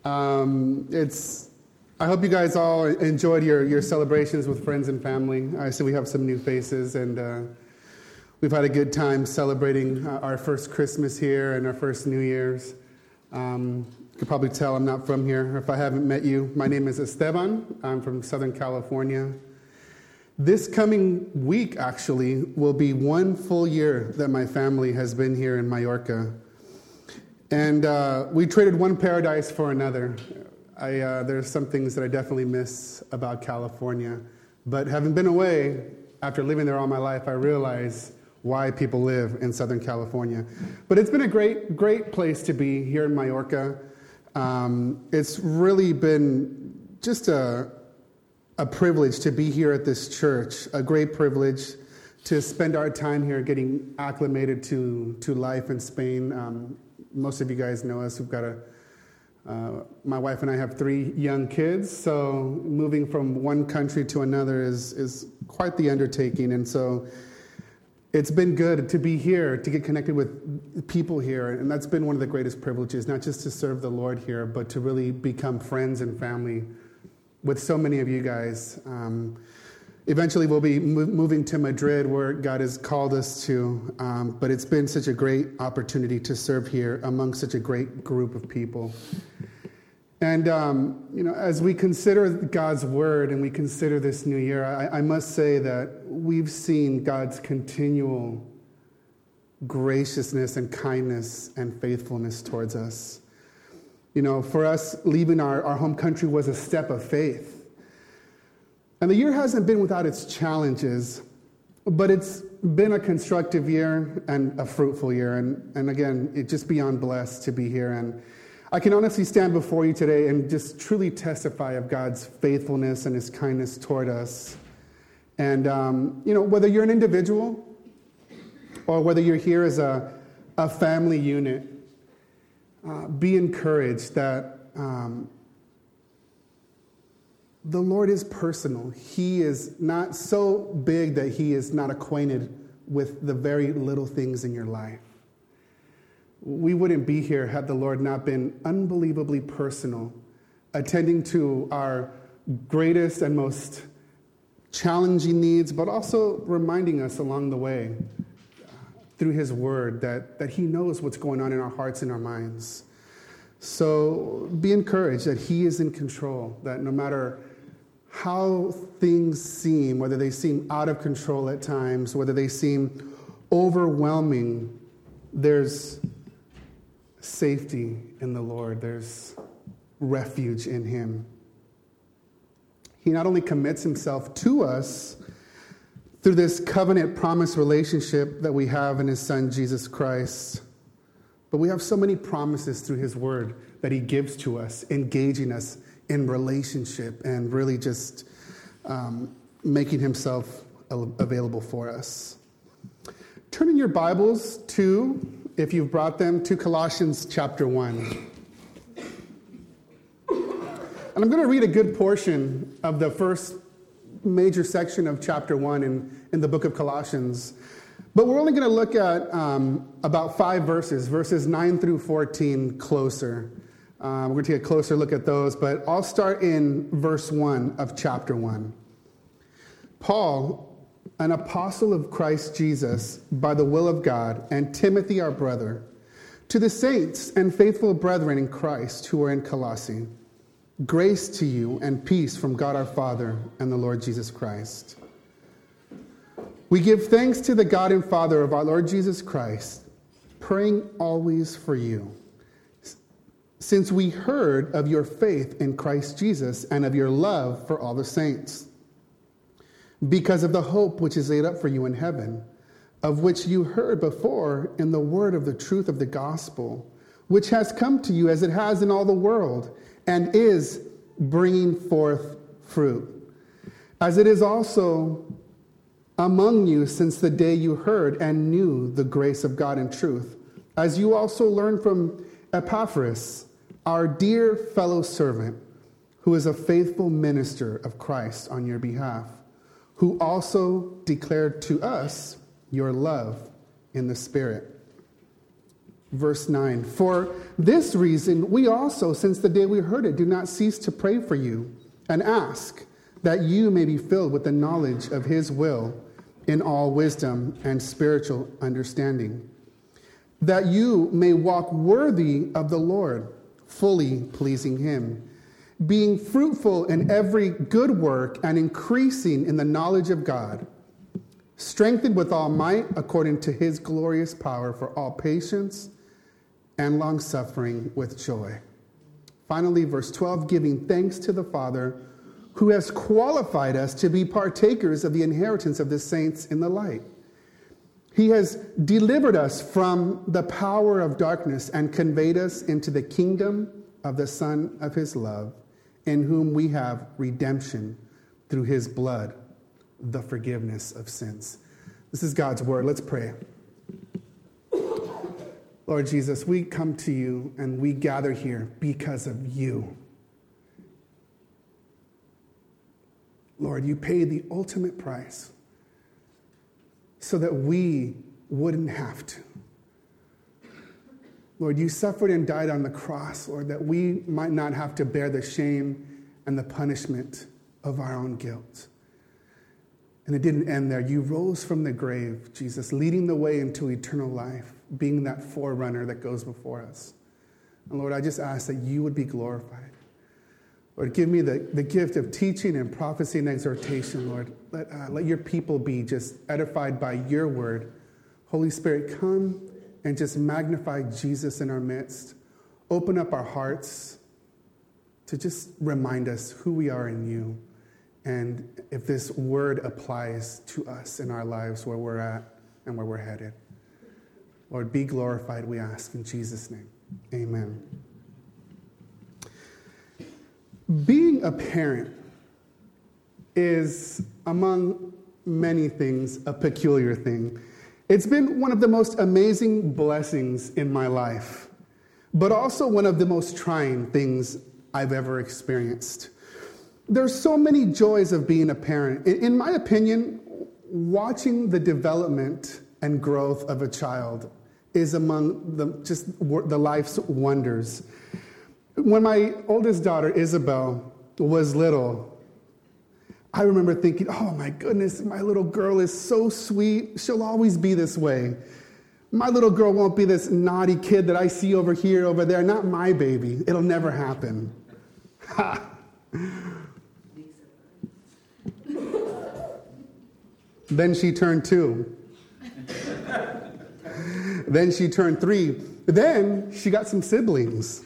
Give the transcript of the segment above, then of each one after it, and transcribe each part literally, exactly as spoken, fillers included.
Um, it's. I hope you guys all enjoyed your, your celebrations with friends and family. I see we have some new faces, and uh, we've had a good time celebrating uh, our first Christmas here and our first New Year's. Um, you can probably tell I'm not from here. If I haven't met you, my name is Esteban. I'm from Southern California. This coming week, actually, will be one full year that my family has been here in Mallorca. And uh, we traded one paradise for another. I, uh, there's some things that I definitely miss about California. But having been away, after living there all my life, I realize why people live in Southern California. But it's been a great, great place to be here in Mallorca. Um, it's really been just a, a privilege to be here at this church, a great privilege to spend our time here getting acclimated to, to life in Spain. Um, most of you guys know us. We've got a Uh, my wife and I have three young kids, so moving from one country to another is, is quite the undertaking. And so it's been good to be here, to get connected with people here. And that's been one of the greatest privileges, not just to serve the Lord here, but to really become friends and family with so many of you guys. Um, eventually we'll be mo- moving to Madrid, where God has called us to. Um, but it's been such a great opportunity to serve here among such a great group of people. And, um, you know, as we consider God's word and we consider this new year, I, I must say that we've seen God's continual graciousness and kindness and faithfulness towards us. You know, for us, leaving our, our home country was a step of faith. And the year hasn't been without its challenges, but it's been a constructive year and a fruitful year. And, and again, it's just beyond blessed to be here. And I can honestly stand before you today and just truly testify of God's faithfulness and his kindness toward us. And, um, you know, whether you're an individual or whether you're here as a, a family unit, uh, be encouraged that um, the Lord is personal. He is not so big that he is not acquainted with the very little things in your life. We wouldn't be here had the Lord not been unbelievably personal, attending to our greatest and most challenging needs, but also reminding us along the way uh, through his word that, that he knows what's going on in our hearts and our minds. So be encouraged that he is in control, that no matter how things seem, whether they seem out of control at times, whether they seem overwhelming, there's safety in the Lord. There's refuge in him. He not only commits himself to us through this covenant promise relationship that we have in his son, Jesus Christ, but we have so many promises through his word that he gives to us, engaging us in relationship and really just um, making himself available for us. Turn in your Bibles to, if you've brought them, to Colossians chapter one. And I'm going to read a good portion of the first major section of chapter one in, in the book of Colossians. But we're only going to look at um, about five verses, verses nine through fourteen closer. Um, we're going to take a closer look at those, but I'll start in verse one of chapter one. Paul, an apostle of Christ Jesus, by the will of God, and Timothy our brother, to the saints and faithful brethren in Christ who are in Colossae, grace to you and peace from God our Father and the Lord Jesus Christ. We give thanks to the God and Father of our Lord Jesus Christ, praying always for you, since we heard of your faith in Christ Jesus and of your love for all the saints, because of the hope which is laid up for you in heaven, of which you heard before in the word of the truth of the gospel, which has come to you as it has in all the world, and is bringing forth fruit, as it is also among you since the day you heard and knew the grace of God in truth, as you also learned from Epaphras, our dear fellow servant, who is a faithful minister of Christ on your behalf, who also declared to us your love in the Spirit. Verse nine, for this reason, we also, since the day we heard it, do not cease to pray for you and ask that you may be filled with the knowledge of his will in all wisdom and spiritual understanding, that you may walk worthy of the Lord, fully pleasing him, being fruitful in every good work and increasing in the knowledge of God, strengthened with all might according to his glorious power for all patience and long-suffering with joy. Finally, verse twelve, giving thanks to the Father who has qualified us to be partakers of the inheritance of the saints in the light. He has delivered us from the power of darkness and conveyed us into the kingdom of the Son of his love, in whom we have redemption through his blood, the forgiveness of sins. This is God's word. Let's pray. Lord Jesus, we come to you and we gather here because of you. Lord, you paid the ultimate price so that we wouldn't have to. Lord, you suffered and died on the cross, Lord, that we might not have to bear the shame and the punishment of our own guilt. And it didn't end there. You rose from the grave, Jesus, leading the way into eternal life, being that forerunner that goes before us. And Lord, I just ask that you would be glorified. Lord, give me the, the gift of teaching and prophecy and exhortation, Lord. Let, uh, let your people be just edified by your word. Holy Spirit, come and just magnify Jesus in our midst. Open up our hearts to just remind us who we are in you. And if this word applies to us in our lives, where we're at and where we're headed. Lord, be glorified, we ask in Jesus' name. Amen. Being a parent is, among many things, a peculiar thing. It's been one of the most amazing blessings in my life, but also one of the most trying things I've ever experienced. There's so many joys of being a parent. In my opinion, watching the development and growth of a child is among the just the life's wonders. When my oldest daughter, Isabel, was little, I remember thinking, oh my goodness, my little girl is so sweet. She'll always be this way. My little girl won't be this naughty kid that I see over here, over there. Not my baby. It'll never happen. Ha! Then she turned two. Then she turned three. Then she got some siblings.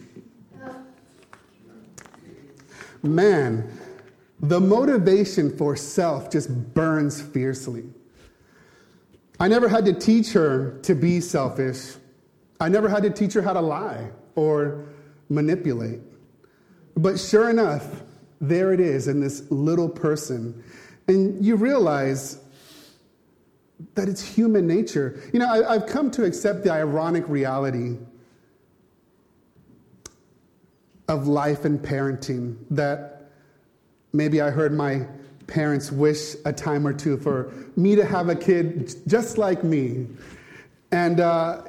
Man, the motivation for self just burns fiercely. I never had to teach her to be selfish. I never had to teach her how to lie or manipulate. But sure enough, there it is in this little person. And you realize that it's human nature. You know, I, I've come to accept the ironic reality of life and parenting, that maybe I heard my parents wish a time or two for me to have a kid just like me. And uh,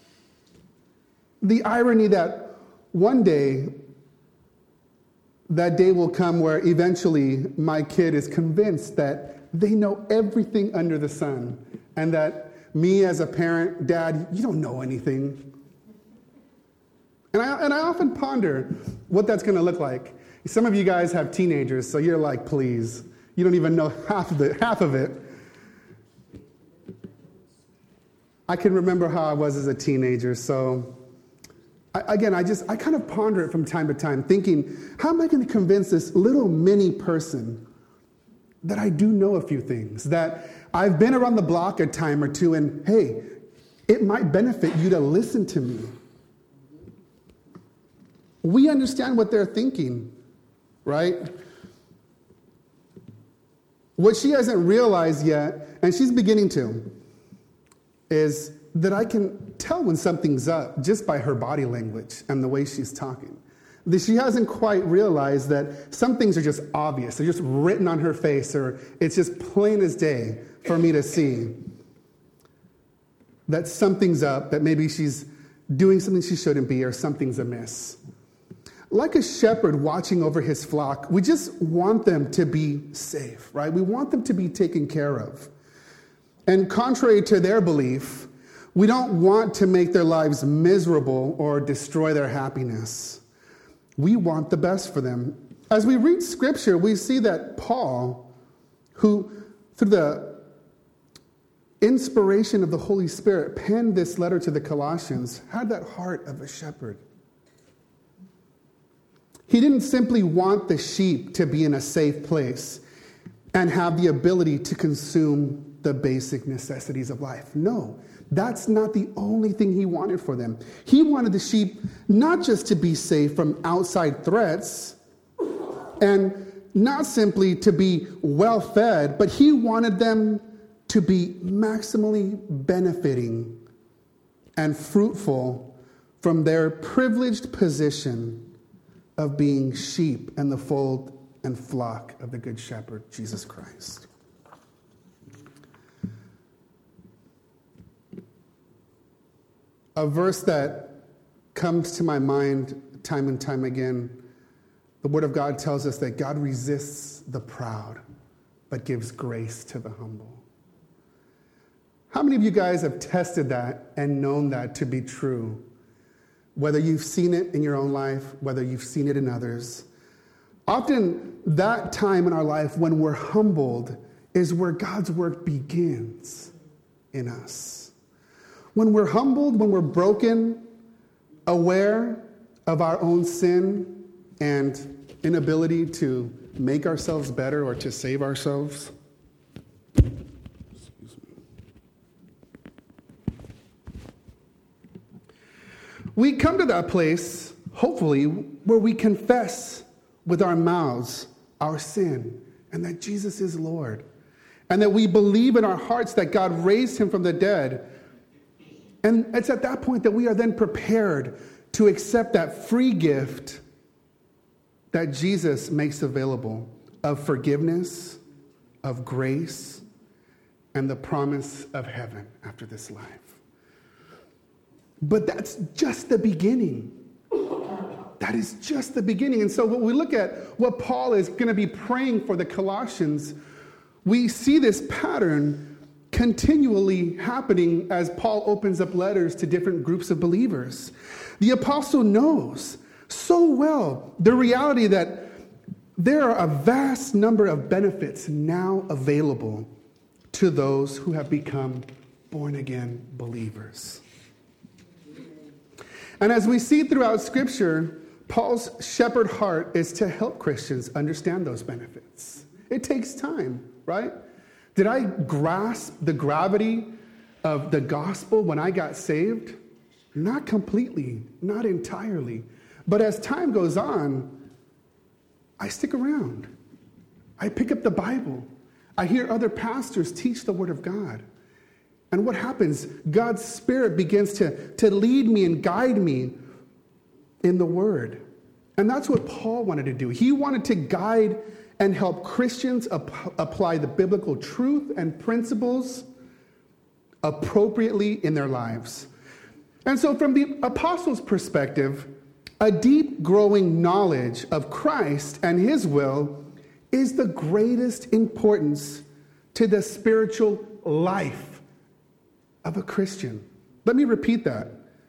the irony that one day, that day will come where eventually my kid is convinced that they know everything under the sun, and that me as a parent, Dad, you don't know anything. And I, and I often ponder what that's going to look like. Some of you guys have teenagers, so you're like, please, you don't even know half of it. Half of it. I can remember how I was as a teenager, so I, again, I just I kind of ponder it from time to time, thinking, how am I going to convince this little mini person that I do know a few things, that I've been around the block a time or two, and hey, it might benefit you to listen to me. We understand what they're thinking, right? What she hasn't realized yet, and she's beginning to, is that I can tell when something's up just by her body language and the way she's talking. That she hasn't quite realized that some things are just obvious. They're just written on her face, or it's just plain as day for me to see that something's up, that maybe she's doing something she shouldn't be, or something's amiss. Like a shepherd watching over his flock, we just want them to be safe, right? We want them to be taken care of. And contrary to their belief, we don't want to make their lives miserable or destroy their happiness. We want the best for them. As we read Scripture, we see that Paul, who through the inspiration of the Holy Spirit penned this letter to the Colossians, had that heart of a shepherd. He didn't simply want the sheep to be in a safe place and have the ability to consume the basic necessities of life. No, that's not the only thing he wanted for them. He wanted the sheep not just to be safe from outside threats and not simply to be well fed, but he wanted them to be maximally benefiting and fruitful from their privileged position of being sheep in the fold and flock of the Good Shepherd, Jesus Christ. A verse that comes to my mind time and time again, the Word of God tells us that God resists the proud, but gives grace to the humble. How many of you guys have tested that and known that to be true? Whether you've seen it in your own life, whether you've seen it in others. Often that time in our life when we're humbled is where God's work begins in us. When we're humbled, when we're broken, aware of our own sin and inability to make ourselves better or to save ourselves. We come to that place, hopefully, where we confess with our mouths our sin and that Jesus is Lord. And that we believe in our hearts that God raised him from the dead. And it's at that point that we are then prepared to accept that free gift that Jesus makes available of forgiveness, of grace, and the promise of heaven after this life. But that's just the beginning. That is just the beginning. And so when we look at what Paul is going to be praying for the Colossians, we see this pattern continually happening as Paul opens up letters to different groups of believers. The apostle knows so well the reality that there are a vast number of benefits now available to those who have become born-again believers. And as we see throughout Scripture, Paul's shepherd heart is to help Christians understand those benefits. It takes time, right? Did I grasp the gravity of the gospel when I got saved? Not completely, not entirely. But as time goes on, I stick around. I pick up the Bible. I hear other pastors teach the Word of God. And what happens? God's Spirit begins to, to lead me and guide me in the Word. And that's what Paul wanted to do. He wanted to guide and help Christians ap- apply the biblical truth and principles appropriately in their lives. And so from the apostles' perspective, a deep growing knowledge of Christ and his will is the greatest importance to the spiritual life of a Christian. Let me repeat that.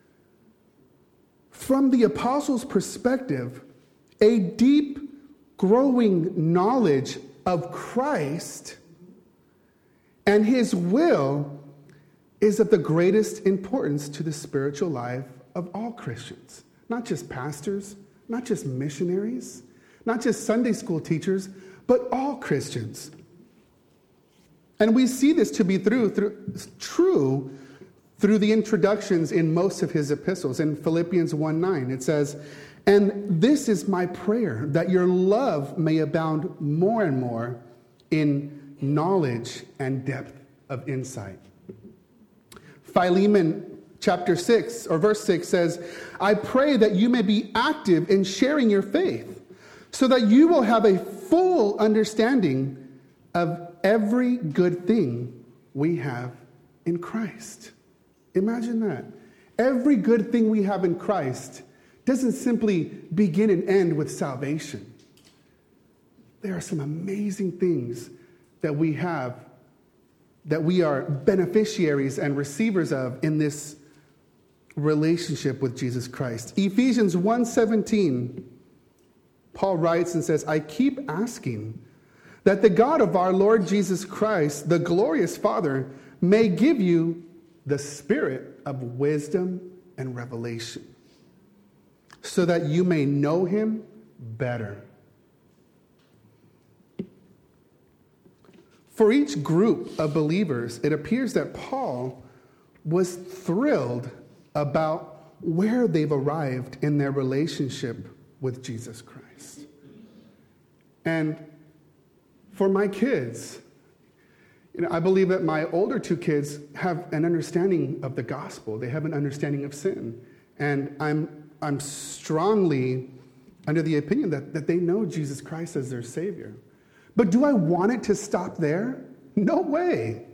From the apostles' perspective, a deep growing knowledge of Christ and his will is of the greatest importance to the spiritual life of all Christians. Not just pastors, not just missionaries, not just Sunday school teachers, but all Christians. And we see this to be through, through, true through the introductions in most of his epistles. In Philippians one nine, it says, "And this is my prayer, that your love may abound more and more in knowledge and depth of insight." Philemon chapter six, or verse six says, "I pray that you may be active in sharing your faith, so that you will have a full understanding of every good thing we have in Christ." Imagine that. every good thing we have in Christ doesn't simply begin and end with salvation. There are some amazing things that we have, that we are beneficiaries and receivers of in this relationship with Jesus Christ. Ephesians one seventeen, Paul writes and says, I keep asking that the God of our Lord Jesus Christ, the glorious Father, may give you the spirit of wisdom and revelation, so that you may know him better. For each group of believers, it appears that Paul was thrilled about where they've arrived in their relationship with Jesus Christ. And for my kids, you know, I believe that my older two kids have an understanding of the gospel. They have an understanding of sin. And I'm I'm strongly under the opinion that, that they know Jesus Christ as their Savior. But do I want it to stop there? No way.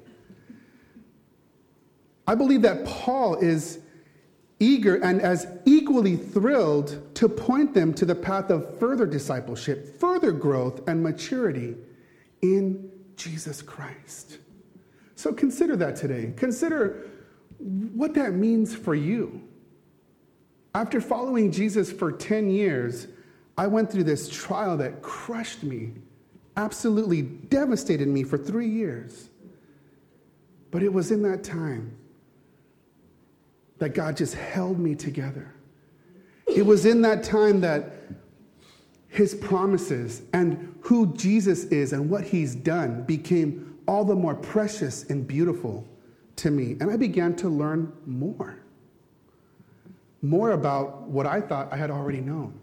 I believe that Paul is eager and as equally thrilled to point them to the path of further discipleship, further growth and maturity in Jesus Christ. So consider that today. Consider what that means for you. After following Jesus for ten years, I went through this trial that crushed me, absolutely devastated me for three years. But it was in that time that God just held me together. It was in that time that his promises and who Jesus is and what he's done became all the more precious and beautiful to me. And I began to learn more. More about what I thought I had already known.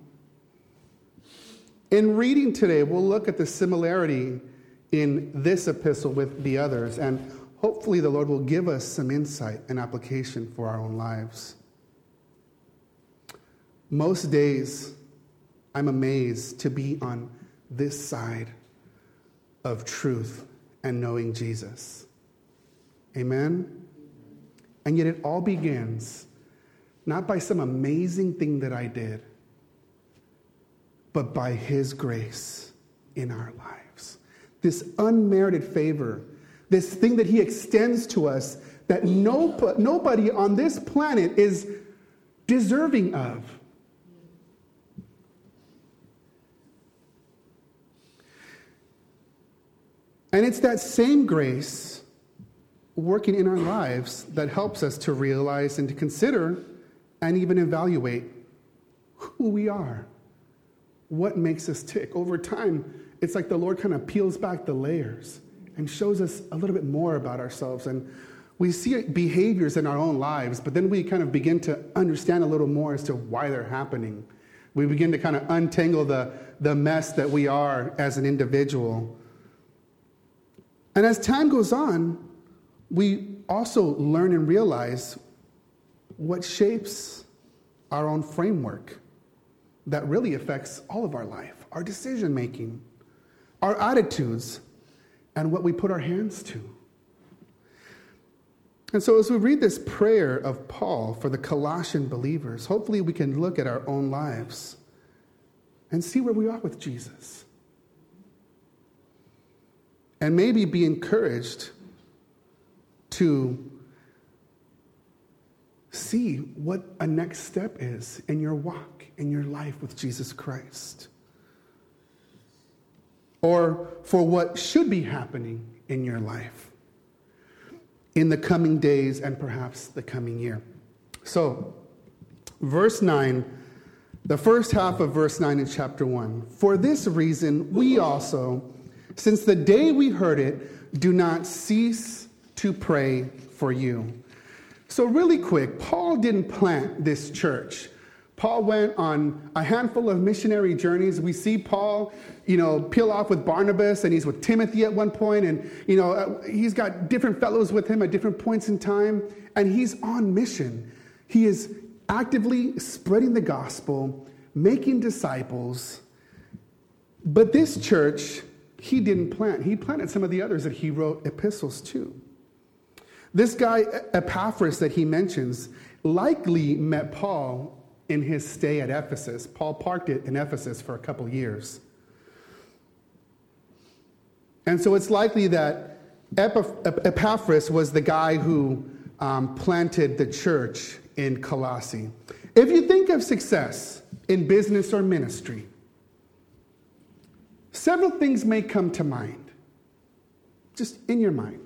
In reading today, we'll look at the similarity in this epistle with the others, and hopefully the Lord will give us some insight and application for our own lives. Most days, I'm amazed to be on this side of truth and knowing Jesus. Amen? And yet it all begins not by some amazing thing that I did, but by his grace in our lives. This unmerited favor, this thing that he extends to us that no, nobody on this planet is deserving of. And it's that same grace working in our lives that helps us to realize and to consider and even evaluate who we are, what makes us tick. Over time, it's like the Lord kind of peels back the layers and shows us a little bit more about ourselves. And we see behaviors in our own lives, but then we kind of begin to understand a little more as to why they're happening. We begin to kind of untangle the, the mess that we are as an individual. And as time goes on, we also learn and realize what shapes our own framework that really affects all of our life, our decision-making, our attitudes, and what we put our hands to. And so as we read this prayer of Paul for the Colossian believers, hopefully we can look at our own lives and see where we are with Jesus. And maybe be encouraged to see what a next step is in your walk, in your life with Jesus Christ. Or for what should be happening in your life in the coming days and perhaps the coming year. So, verse nine, the first half of verse nine in chapter one. For this reason, we also, since the day we heard it, do not cease to pray for you. So really quick, Paul didn't plant this church. Paul went on a handful of missionary journeys. We see Paul, you know, peel off with Barnabas, and he's with Timothy at one point, and, you know, he's got different fellows with him at different points in time, and he's on mission. He is actively spreading the gospel, making disciples. But this church, he didn't plant. He planted some of the others that he wrote epistles to. This guy, Epaphras, that he mentions, likely met Paul in his stay at Ephesus. Paul parked it in Ephesus for a couple years. And so it's likely that Epaphras was the guy who um, planted the church in Colossae. If you think of success in business or ministry, several things may come to mind, just in your mind.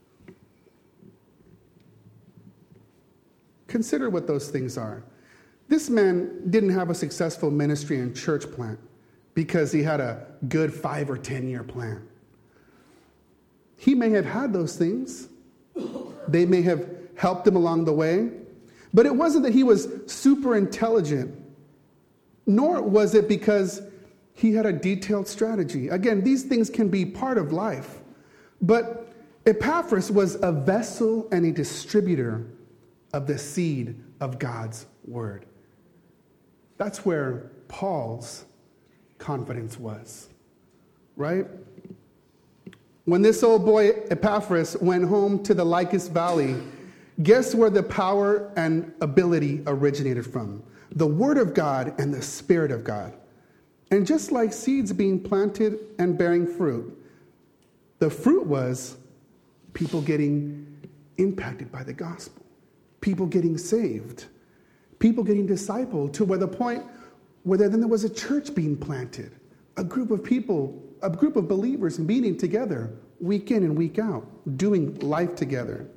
Consider what those things are. This man didn't have a successful ministry and church plant because he had a good five or ten year plan. He may have had those things. They may have helped him along the way. But it wasn't that he was super intelligent, nor was it because he had a detailed strategy. Again, these things can be part of life. But Epaphras was a vessel and a distributor of the seed of God's word. That's where Paul's confidence was, right? When this old boy Epaphras went home to the Lycus Valley, guess where the power and ability originated from? The Word of God and the Spirit of God. And just like seeds being planted and bearing fruit, the fruit was people getting impacted by the gospel, people getting saved, people getting discipled to where the point where then there was a church being planted, a group of people, a group of believers meeting together week in and week out, doing life together.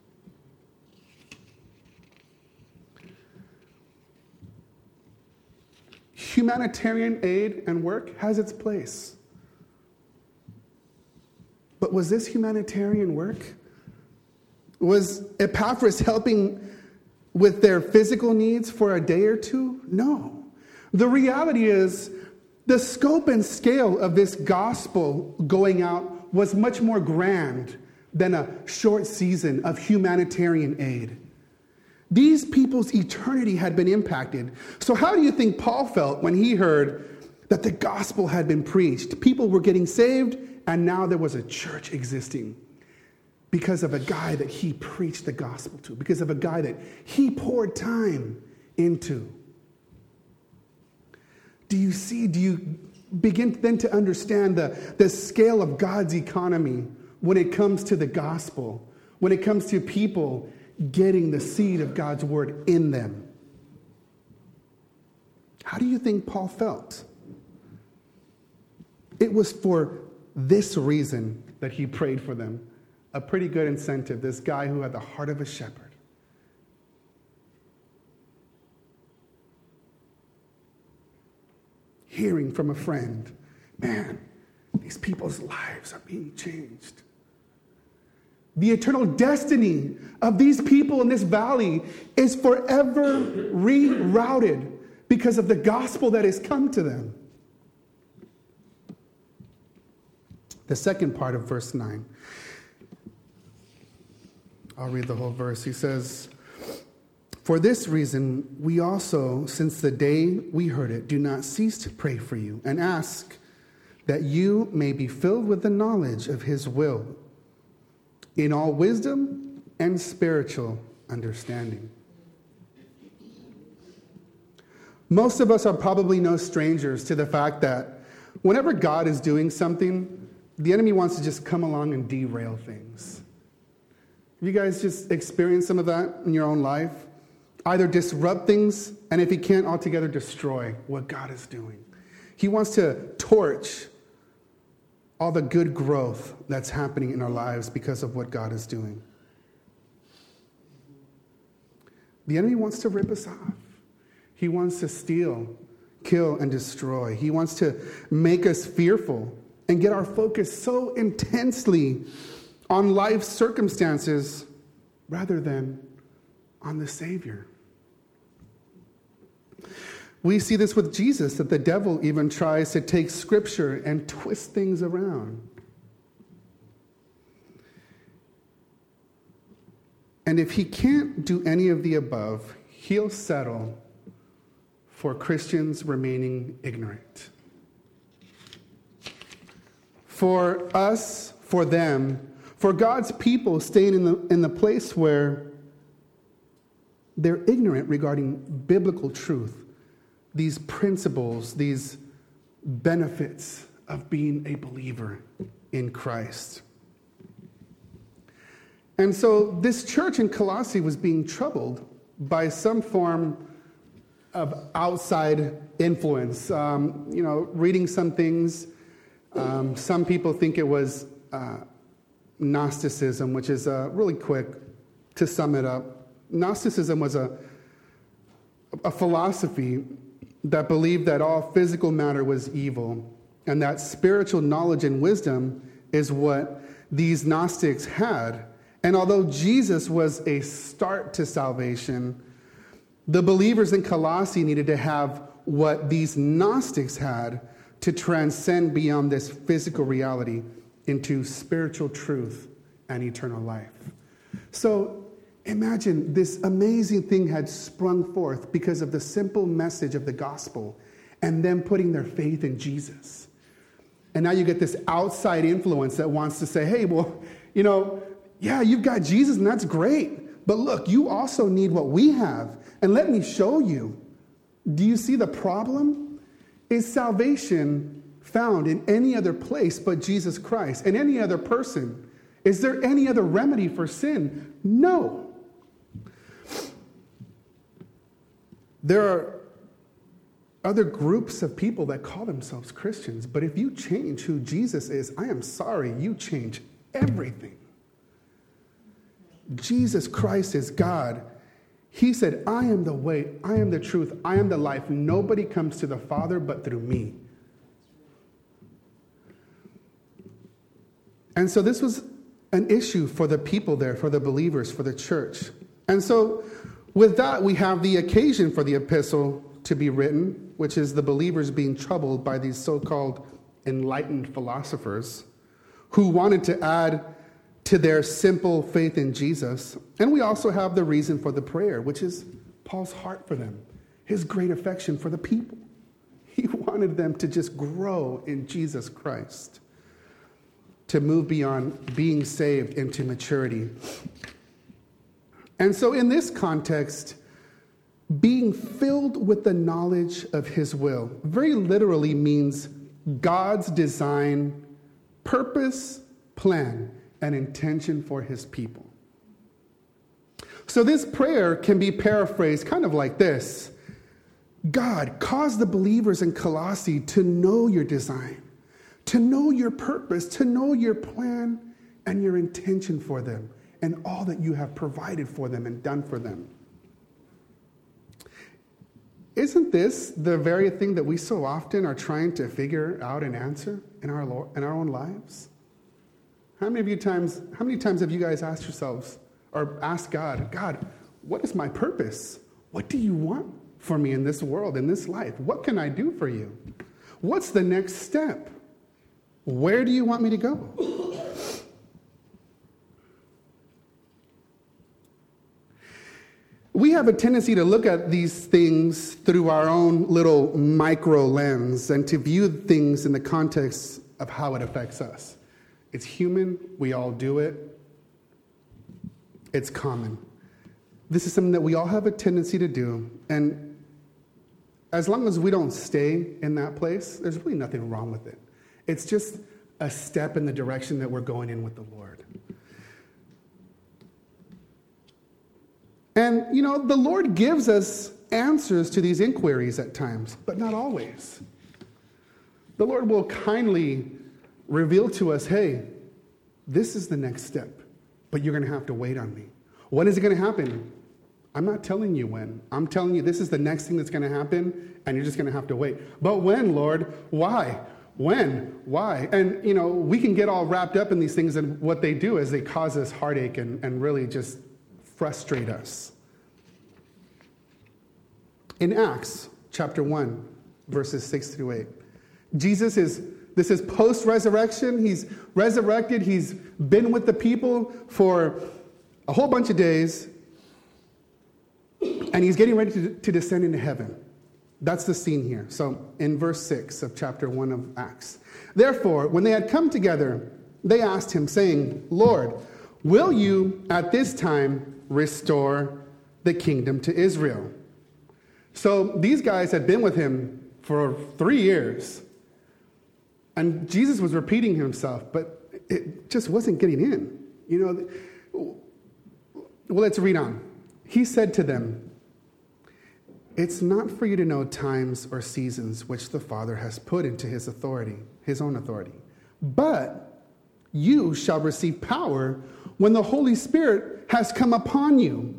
Humanitarian aid and work has its place. But was this humanitarian work? Was Epaphras helping with their physical needs for a day or two? No. The reality is, the scope and scale of this gospel going out was much more grand than a short season of humanitarian aid. These people's eternity had been impacted. So how do you think Paul felt when he heard that the gospel had been preached? People were getting saved, and now there was a church existing because of a guy that he preached the gospel to, because of a guy that he poured time into. Do you see, do you begin then to understand the, the scale of God's economy when it comes to the gospel, when it comes to people getting the seed of God's word in them? How do you think Paul felt? It was for this reason that he prayed for them. A pretty good incentive, this guy who had the heart of a shepherd. Hearing from a friend, man, these people's lives are being changed. The eternal destiny of these people in this valley is forever rerouted because of the gospel that has come to them. The second part of verse nine. I'll read the whole verse. He says, "For this reason, we also, since the day we heard it, do not cease to pray for you and ask that you may be filled with the knowledge of his will, in all wisdom and spiritual understanding." Most of us are probably no strangers to the fact that whenever God is doing something, the enemy wants to just come along and derail things. Have you guys just experienced some of that in your own life? Either disrupt things, and if he can't, altogether destroy what God is doing. He wants to torch all the good growth that's happening in our lives because of what God is doing. The enemy wants to rip us off. He wants to steal, kill, and destroy. He wants to make us fearful and get our focus so intensely on life's circumstances rather than on the Savior. We see this with Jesus, that the devil even tries to take Scripture and twist things around. And if he can't do any of the above, he'll settle for Christians remaining ignorant. For us, for them, for God's people staying in the, in the place where they're ignorant regarding biblical truth, these principles, these benefits of being a believer in Christ. And so this church in Colossae was being troubled by some form of outside influence. Um, you know, reading some things, um, some people think it was uh, Gnosticism, which is uh, really quick to sum it up. Gnosticism was a, a philosophy that believed that all physical matter was evil, and that spiritual knowledge and wisdom is what these Gnostics had. And although Jesus was a start to salvation, the believers in Colossae needed to have what these Gnostics had to transcend beyond this physical reality into spiritual truth and eternal life. So imagine this amazing thing had sprung forth because of the simple message of the gospel and them putting their faith in Jesus. And now you get this outside influence that wants to say, hey, well, you know, yeah, you've got Jesus and that's great. But look, you also need what we have. And let me show you. Do you see the problem? Is salvation found in any other place but Jesus Christ and any other person? Is there any other remedy for sin? No. There are other groups of people that call themselves Christians, but if you change who Jesus is, I am sorry, you change everything. Jesus Christ is God. He said, I am the way, I am the truth, I am the life. Nobody comes to the Father but through me. And so this was an issue for the people there, for the believers, for the church. And so with that, we have the occasion for the epistle to be written, which is the believers being troubled by these so-called enlightened philosophers who wanted to add to their simple faith in Jesus. And we also have the reason for the prayer, which is Paul's heart for them, his great affection for the people. He wanted them to just grow in Jesus Christ, to move beyond being saved into maturity. And so in this context, being filled with the knowledge of his will very literally means God's design, purpose, plan, and intention for his people. So this prayer can be paraphrased kind of like this. God, cause the believers in Colossae to know your design, to know your purpose, to know your plan and your intention for them, and all that you have provided for them and done for them. Isn't this the very thing that we so often are trying to figure out and answer in our in our own lives? How many of you times, how many times have you guys asked yourselves or asked God, God, what is my purpose? What do you want for me in this world, in this life? What can I do for you? What's the next step? Where do you want me to go? We have a tendency to look at these things through our own little micro lens and to view things in the context of how it affects us. It's human. We all do it. It's common. This is something that we all have a tendency to do. And as long as we don't stay in that place, there's really nothing wrong with it. It's just a step in the direction that we're going in with the Lord. And, you know, the Lord gives us answers to these inquiries at times, but not always. The Lord will kindly reveal to us, hey, this is the next step, but you're going to have to wait on me. When is it going to happen? I'm not telling you when. I'm telling you this is the next thing that's going to happen, and you're just going to have to wait. But when, Lord? Why? When? Why? And, you know, we can get all wrapped up in these things, and what they do is they cause us heartache and, and really just frustrate us. In Acts chapter one, verses six through eight, Jesus is, this is post-resurrection. He's resurrected. He's been with the people for a whole bunch of days, and he's getting ready to, to descend into heaven. That's the scene here. So in verse six of chapter one of Acts, therefore, when they had come together, they asked him, saying, Lord, will you at this time restore the kingdom to Israel. So these guys had been with him for three years. And Jesus was repeating himself, but it just wasn't getting in. You know, well, let's read on. He said to them, "It's not for you to know times or seasons which the Father has put into his authority, his own authority. But you shall receive power when the Holy Spirit has come upon you."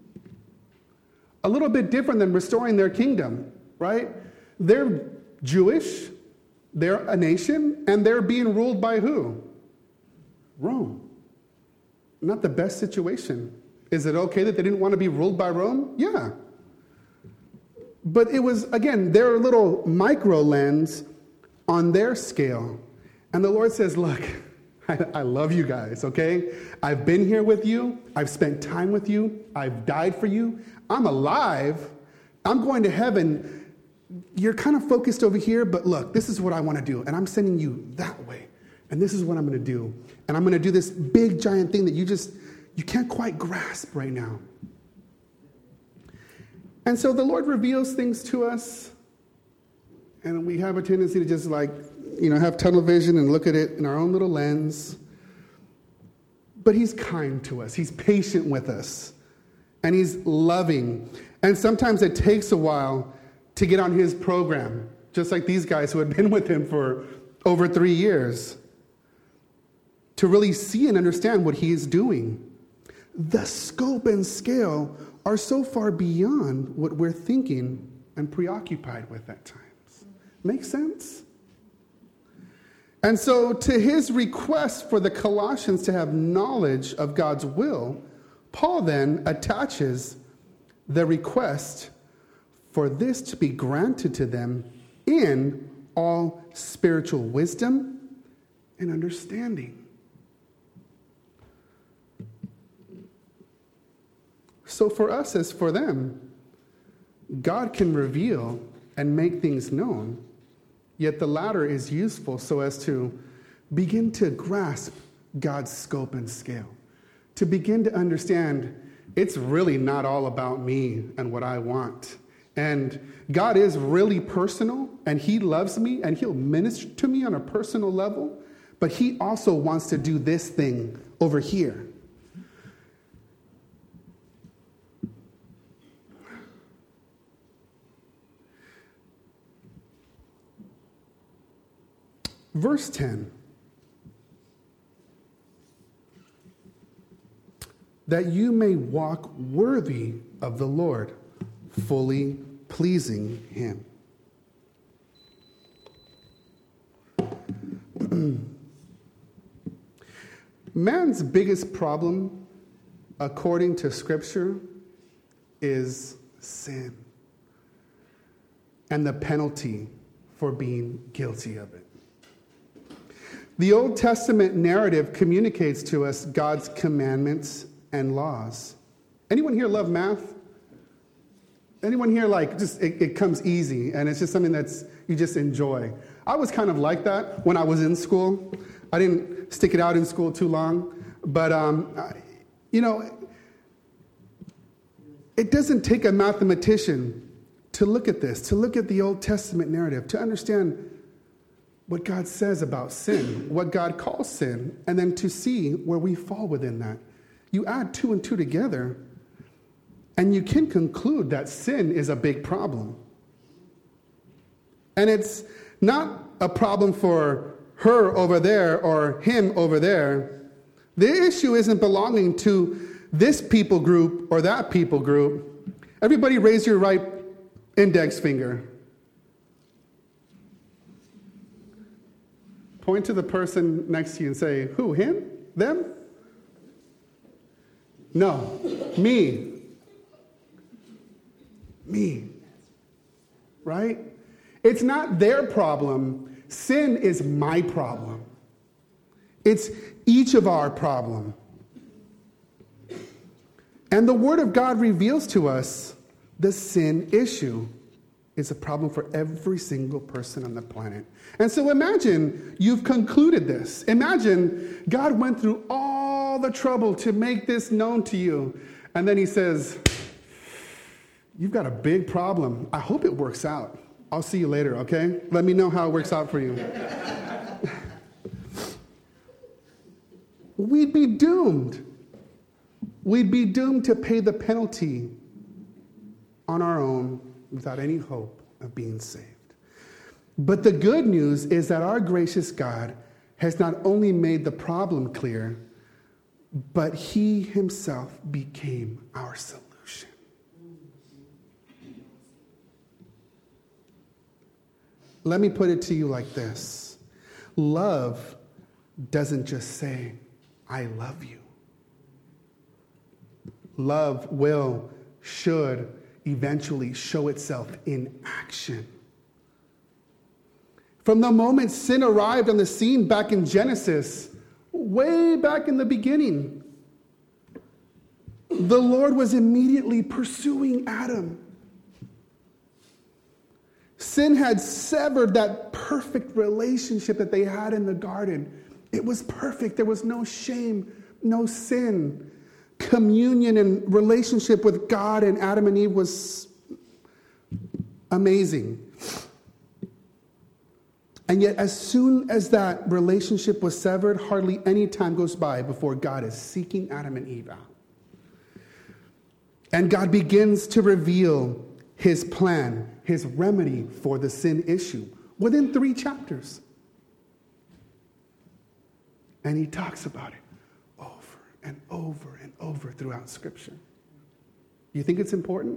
A little bit different than restoring their kingdom, right? They're Jewish, they're a nation, and they're being ruled by who? Rome. Not the best situation. Is it okay that they didn't want to be ruled by Rome? Yeah. But it was, again, their little micro lens on their scale. And the Lord says, look, I, I love you guys, okay? I've been here with you. I've spent time with you. I've died for you. I'm alive. I'm going to heaven. You're kind of focused over here, but look, this is what I want to do. And I'm sending you that way. And this is what I'm going to do. And I'm going to do this big, giant thing that you just, you can't quite grasp right now. And so the Lord reveals things to us, and we have a tendency to just like, you know, have tunnel vision and look at it in our own little lens. But he's kind to us. He's patient with us. And he's loving. And sometimes it takes a while to get on his program, just like these guys who had been with him for over three years, to really see and understand what he is doing. The scope and scale are so far beyond what we're thinking and preoccupied with at times. Make sense? And so to his request for the Colossians to have knowledge of God's will, Paul then attaches the request for this to be granted to them in all spiritual wisdom and understanding. So for us as for them, God can reveal and make things known, yet the latter is useful so as to begin to grasp God's scope and scale, to begin to understand it's really not all about me and what I want. And God is really personal, and he loves me, and he'll minister to me on a personal level, but he also wants to do this thing over here. Verse ten, that you may walk worthy of the Lord, fully pleasing him. Man's biggest problem, according to Scripture, is sin and the penalty for being guilty of it. The Old Testament narrative communicates to us God's commandments and laws. Anyone here love math? Anyone here like just it, it comes easy and it's just something that's you just enjoy? I was kind of like that when I was in school. I didn't stick it out in school too long, but um, I, you know, it doesn't take a mathematician to look at this, to look at the Old Testament narrative, to understand what God says about sin, what God calls sin, and then to see where we fall within that. You add two and two together, and you can conclude that sin is a big problem. And it's not a problem for her over there or him over there. The issue isn't belonging to this people group or that people group. Everybody raise your right index finger. Point to the person next to you and say, who, him? Them? No, me. Me. Right? It's not their problem. Sin is my problem. It's each of our problem. And the Word of God reveals to us the sin issue. It's a problem for every single person on the planet. And so imagine you've concluded this. Imagine God went through all the trouble to make this known to you. And then he says, you've got a big problem. I hope it works out. I'll see you later, okay? Let me know how it works out for you. We'd be doomed. We'd be doomed to pay the penalty on our own without any hope of being saved. But the good news is that our gracious God has not only made the problem clear, but he himself became our solution. Let me put it to you like this. Love doesn't just say, I love you. Love will, should, eventually show itself in action. From the moment sin arrived on the scene back in Genesis, way back in the beginning, the Lord was immediately pursuing Adam. Sin had severed that perfect relationship that they had in the garden. It was perfect. There was no shame, no sin. Communion and relationship with God and Adam and Eve was amazing. And yet, as soon as that relationship was severed, hardly any time goes by before God is seeking Adam and Eve out. And God begins to reveal his plan, his remedy for the sin issue within three chapters. And he talks about it over and over and over throughout Scripture. You think it's important?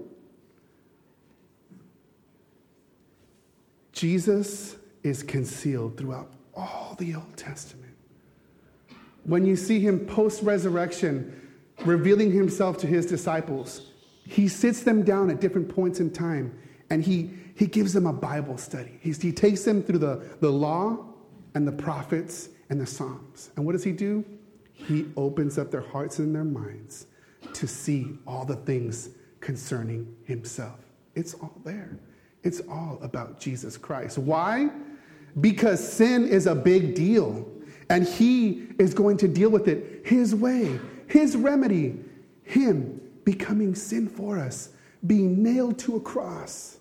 Jesus is concealed throughout all the Old Testament. When you see him post-resurrection revealing himself to his disciples, he sits them down at different points in time and he, he gives them a Bible study. He's, he takes them through the, the law and the prophets and the Psalms. And what does he do? He opens up their hearts and their minds to see all the things concerning himself. It's all there. It's all about Jesus Christ. Why? Because sin is a big deal, and he is going to deal with it his way, his remedy, him becoming sin for us, being nailed to a cross.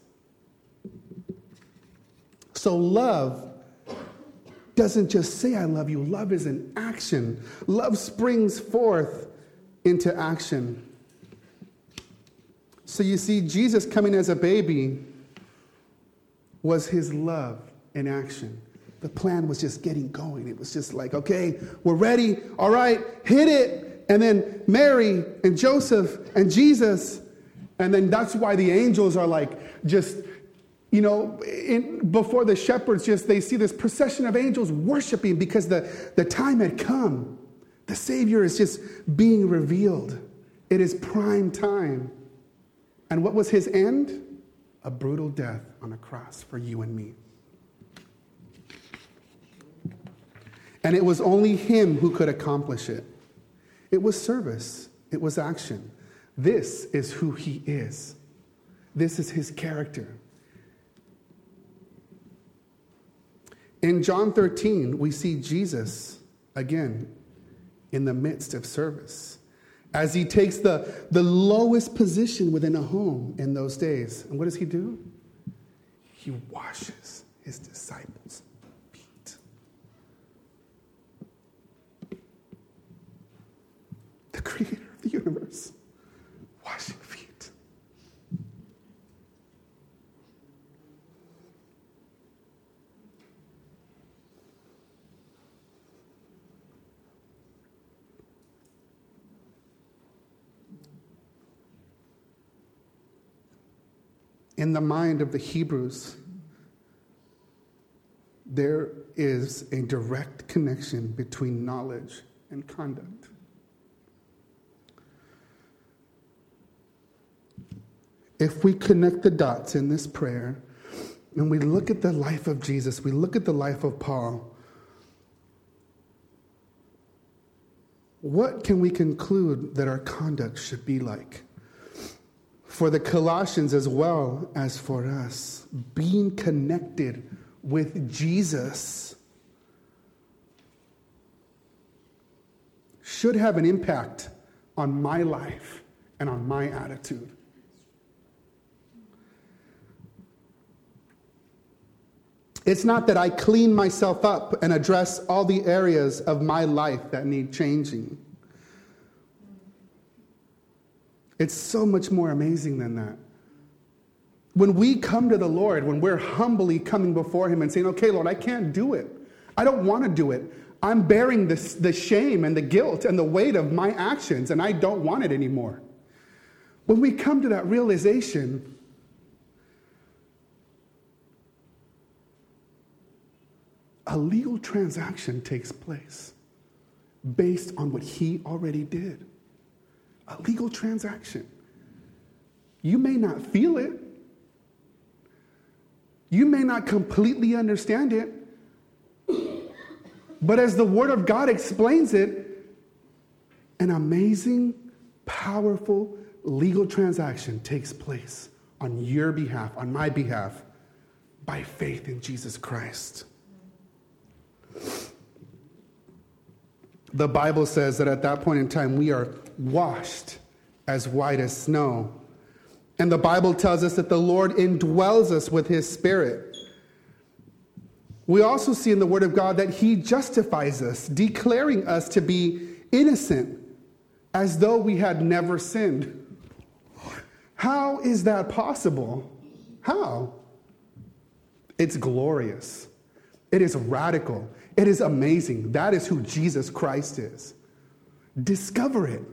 So love doesn't just say, I love you. Love is an action. Love springs forth into action. So you see, Jesus coming as a baby was his love in action. The plan was just getting going. It was just like, okay, we're ready. All right, hit it. And then Mary and Joseph and Jesus. And then that's why the angels are like just, you know, in, before the shepherds, just they see this procession of angels worshiping because the, the time had come. The Savior is just being revealed. It is prime time. And what was his end? A brutal death on a cross for you and me. And it was only him who could accomplish it. It was service. It was action. This is who he is. This is his character. In John thirteen, we see Jesus, again, in the midst of service, as he takes the, the lowest position within a home in those days. And what does he do? He washes his disciples' feet. The creator of the universe, washing feet. In the mind of the Hebrews, there is a direct connection between knowledge and conduct. If we connect the dots in this prayer, and we look at the life of Jesus, we look at the life of Paul, what can we conclude that our conduct should be like? For the Colossians as well as for us, being connected with Jesus should have an impact on my life and on my attitude. It's not that I clean myself up and address all the areas of my life that need changing. It's so much more amazing than that. When we come to the Lord, when we're humbly coming before him and saying, okay, Lord, I can't do it. I don't want to do it. I'm bearing this, the shame and the guilt and the weight of my actions, and I don't want it anymore. When we come to that realization, a legal transaction takes place based on what he already did. A legal transaction. You may not feel it. You may not completely understand it. But as the Word of God explains it, an amazing, powerful legal transaction takes place on your behalf, on my behalf, by faith in Jesus Christ. The Bible says that at that point in time, we are washed as white as snow. And the Bible tells us that the Lord indwells us with his Spirit. We also see in the Word of God that he justifies us, declaring us to be innocent as though we had never sinned. How is that possible? How? It's glorious. It is radical. It is amazing. That is who Jesus Christ is. Discover it.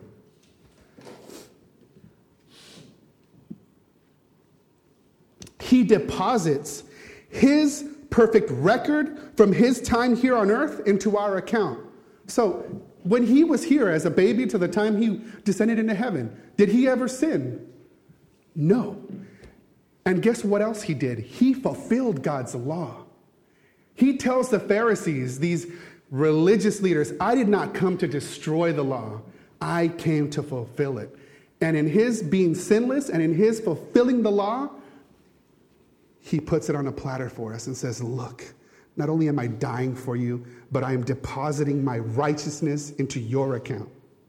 He deposits his perfect record from his time here on earth into our account. So when he was here as a baby to the time he descended into heaven, did he ever sin? No. And guess what else he did? He fulfilled God's law. He tells the Pharisees, these religious leaders, I did not come to destroy the law. I came to fulfill it. And in his being sinless and in his fulfilling the law, he puts it on a platter for us and says, look, not only am I dying for you, but I am depositing my righteousness into your account.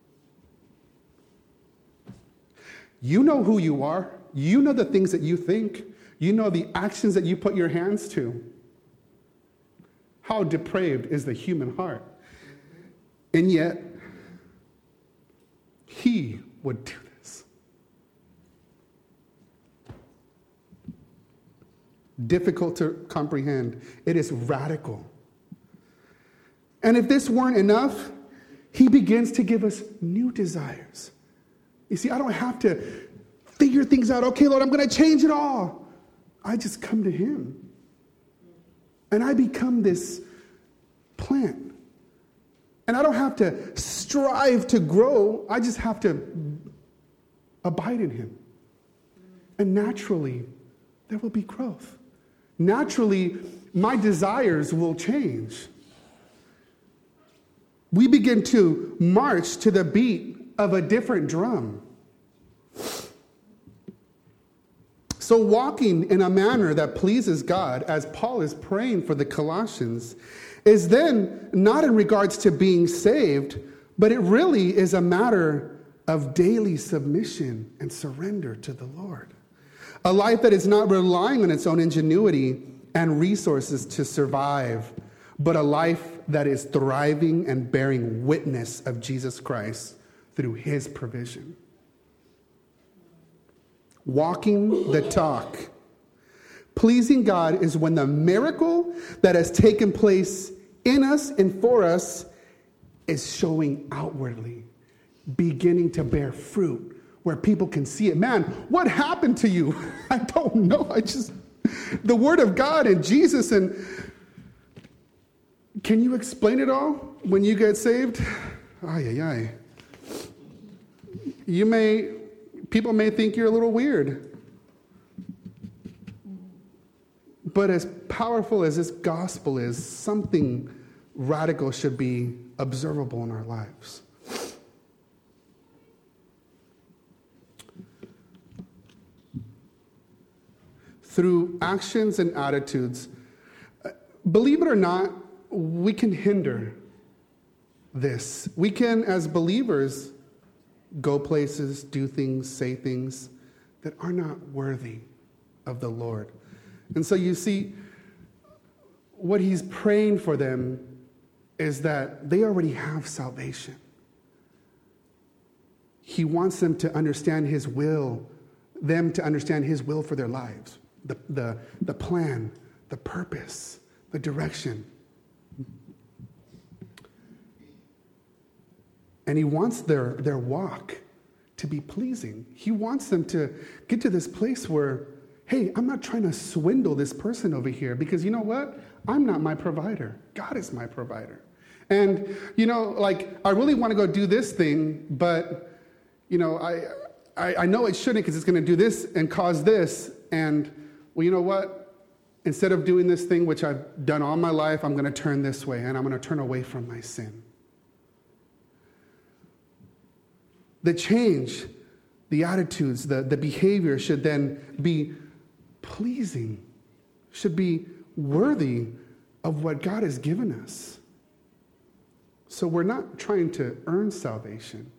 You know who you are. You know the things that you think. You know the actions that you put your hands to. How depraved is the human heart? And yet, he would do this. Difficult to comprehend. It is radical. And if this weren't enough, he begins to give us new desires. You see, I don't have to figure things out. Okay, Lord, I'm going to change it all. I just come to him. And I become this plant. And I don't have to strive to grow. I just have to abide in him. And naturally, there will be growth. Naturally, my desires will change. We begin to march to the beat of a different drum. So walking in a manner that pleases God, as Paul is praying for the Colossians, is then not in regards to being saved, but it really is a matter of daily submission and surrender to the Lord. A life that is not relying on its own ingenuity and resources to survive, but a life that is thriving and bearing witness of Jesus Christ through his provision. Walking the talk. Pleasing God is when the miracle that has taken place in us and for us is showing outwardly, beginning to bear fruit where people can see it. Man, what happened to you? I don't know. I just, the Word of God and Jesus, and can you explain it all when you get saved? Ay, ay, ay. You may, people may think you're a little weird. But as powerful as this gospel is, something radical should be observable in our lives. Through actions and attitudes, believe it or not, we can hinder this. We can, as believers, go places, do things, say things that are not worthy of the Lord. And so you see, what he's praying for them is that they already have salvation. He wants them to understand his will, them to understand his will for their lives, the, the, the plan, the purpose, the direction. And he wants their, their walk to be pleasing. He wants them to get to this place where, hey, I'm not trying to swindle this person over here because you know what? I'm not my provider. God is my provider. And, you know, like, I really want to go do this thing, but, you know, I I, I know it shouldn't because it's going to do this and cause this. And, well, you know what? Instead of doing this thing, which I've done all my life, I'm going to turn this way, and I'm going to turn away from my sin. The change, the attitudes, the, the behavior should then be pleasing, should be worthy of what God has given us. So we're not trying to earn salvation.